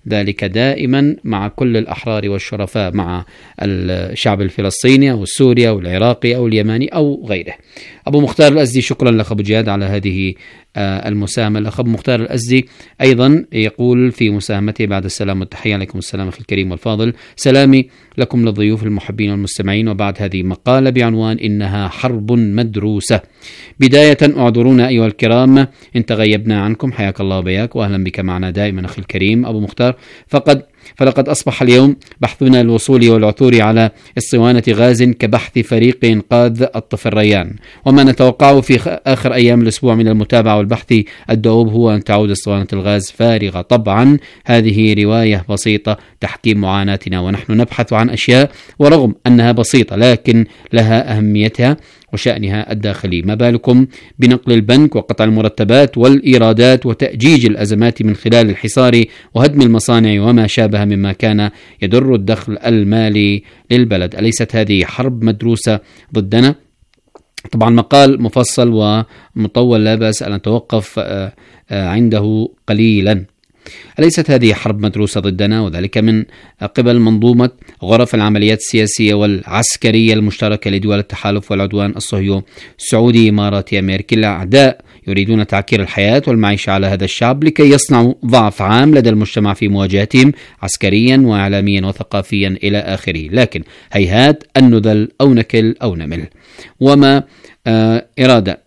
ذلك دائما مع كل الأحرار والشرفاء، مع الشعب الفلسطيني أو السوري أو العراقي أو اليماني أو غيره. أبو مختار الأزدي، شكرا لك أبو جهاد على هذه المساهمة. الأخ أبو مختار الأزدي أيضا يقول في مساهمته بعد السلام والتحية: عليكم السلام أخي الكريم والفاضل، سلامي لكم للضيوف المحبين والمستمعين، وبعد هذه مقالة بعنوان إنها حرب مدروسة. بداية أعذرونا أيها الكرام إن تغيبنا عنكم، حياك الله وبياك وأهلا بك معنا دائما أخي الكريم أبو مختار. فلقد أصبح اليوم بحثنا الوصول والعثور على اسطوانة غاز كبحث فريق إنقاذ الطفل ريان، وما نتوقعه في آخر أيام الأسبوع من المتابعة والبحث الدؤوب هو أن تعود اسطوانة الغاز فارغة. طبعا هذه رواية بسيطة تحكي معاناتنا، ونحن نبحث عن أشياء ورغم أنها بسيطة لكن لها أهميتها وشأنها الداخلي. ما بالكم بنقل البنك وقطع المرتبات والإيرادات وتأجيج الأزمات من خلال الحصار وهدم المصانع وما شابه مما كان يدر الدخل المالي للبلد. أليست هذه حرب مدروسة ضدنا؟ طبعا مقال مفصل ومطول لا بأس أن نتوقف عنده قليلا. أليست هذه حرب مدروسة ضدنا، وذلك من قبل منظومة غرف العمليات السياسية والعسكرية المشتركة لدول التحالف والعدوان الصهيوني السعودي إماراتي أمريكي. الأعداء يريدون تعكير الحياة والمعيشة على هذا الشعب لكي يصنعوا ضعف عام لدى المجتمع في مواجهتهم عسكريا وإعلاميا وثقافيا إلى آخره. لكن هيهات أن نذل أو نكل أو نمل، وما إرادة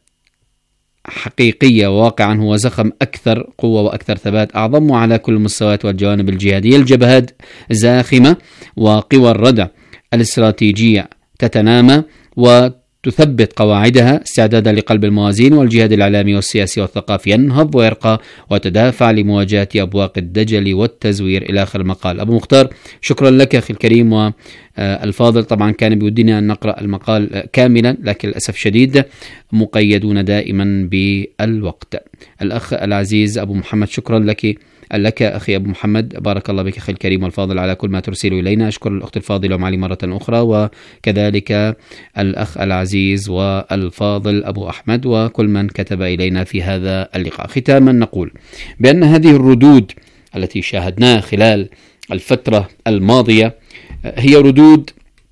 حقيقية وواقعا هو زخم أكثر قوة وأكثر ثبات أعظم وعلى كل المستويات والجوانب الجهادية. الجبهات زاخمة وقوى الردع الاستراتيجية تتنامى وتثبت قواعدها استعدادا لقلب الموازين، والجهاد الإعلامي والسياسي والثقافي ينهض ويرقى وتدافع لمواجهة أبواق الدجل والتزوير إلى آخر المقال. أبو مختار شكرا لك أخي الكريم والفاضل. طبعا كان بودنا أن نقرأ المقال كاملا لكن للأسف شديد مقيدون دائما بالوقت. الأخ العزيز أبو محمد، شكرا لك أخي أبو محمد، بارك الله بك أخي الكريم والفاضل على كل ما ترسل إلينا. أشكر الأخت الفاضلة ومعلي مرة أخرى، وكذلك الأخ العزيز والفاضل أبو أحمد وكل من كتب إلينا في هذا اللقاء. ختاما نقول بأن هذه الردود التي شاهدناها خلال الفترة الماضية هي ردود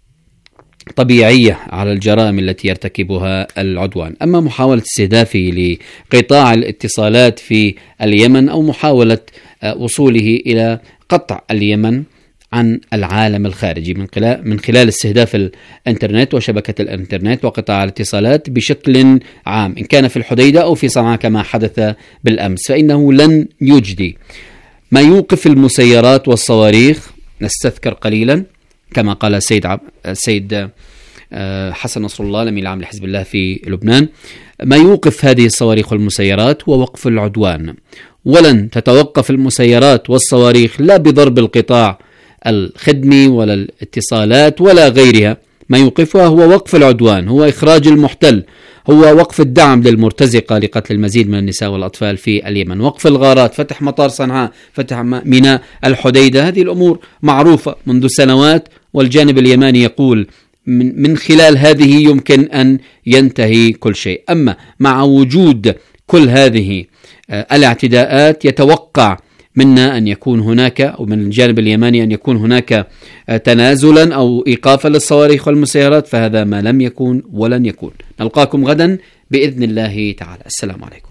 طبيعية على الجرائم التي يرتكبها العدوان. أما محاولة استهدافه لقطاع الاتصالات في اليمن أو محاولة وصوله إلى قطع اليمن عن العالم الخارجي من خلال استهداف الانترنت وشبكة الانترنت وقطاع الاتصالات بشكل عام، إن كان في الحديدة أو في صنعاء كما حدث بالأمس، فإنه لن يجدي ما يوقف المسيرات والصواريخ. نستذكر قليلا كما قال السيد حسن نصر الله الأمين العام لحزب الله في لبنان: ما يوقف هذه الصواريخ والمسيرات ووقف العدوان، ولن تتوقف المسيرات والصواريخ لا بضرب القطاع الخدمي ولا الاتصالات ولا غيرها. ما يوقفها هو وقف العدوان، هو إخراج المحتل، هو وقف الدعم للمرتزقة لقتل المزيد من النساء والأطفال في اليمن، وقف الغارات، فتح مطار صنعاء، فتح ميناء الحديدة. هذه الأمور معروفة منذ سنوات، والجانب اليماني يقول من خلال هذه يمكن أن ينتهي كل شيء. أما مع وجود كل هذه الاعتداءات يتوقع منا أن يكون هناك، أو من الجانب اليماني أن يكون هناك تنازلا أو إيقافا للصواريخ والمسيرات، فهذا ما لم يكن ولن يكون. نلقاكم غدا بإذن الله تعالى. السلام عليكم.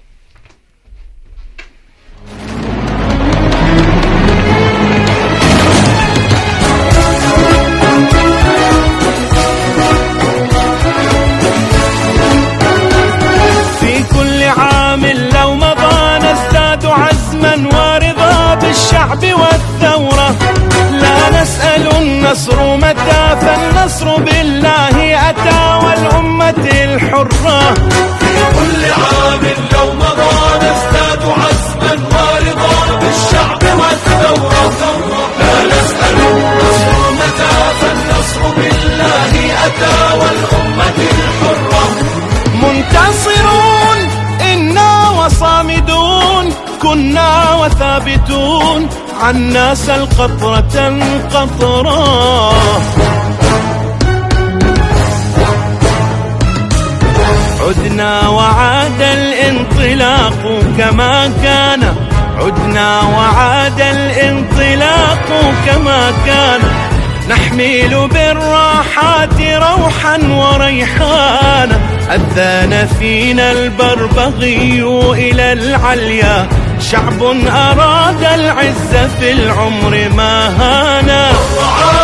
في كل عام لو مضى نزداد عزما ورضا بالشعب والثورة، لا نسأل النصر متى فالنصر بالله أتى والأمة الحرة. في كل عام لو مضى نزداد عزما ورضا بالشعب والثورة، لا نسأل النصر متى فالنصر بالله أتى والأمة الحرة. منتصرون إنا وصامدون، كنا وثابتون عنا سل قطرة قطرة. عدنا وعاد الانطلاق كما كان عدنا وعاد الانطلاق كما كان، نحمل بالراحات روحا وريحانا، أذان فينا البربغي إلى العليا، شعب أراد العز في العمر ما هانا.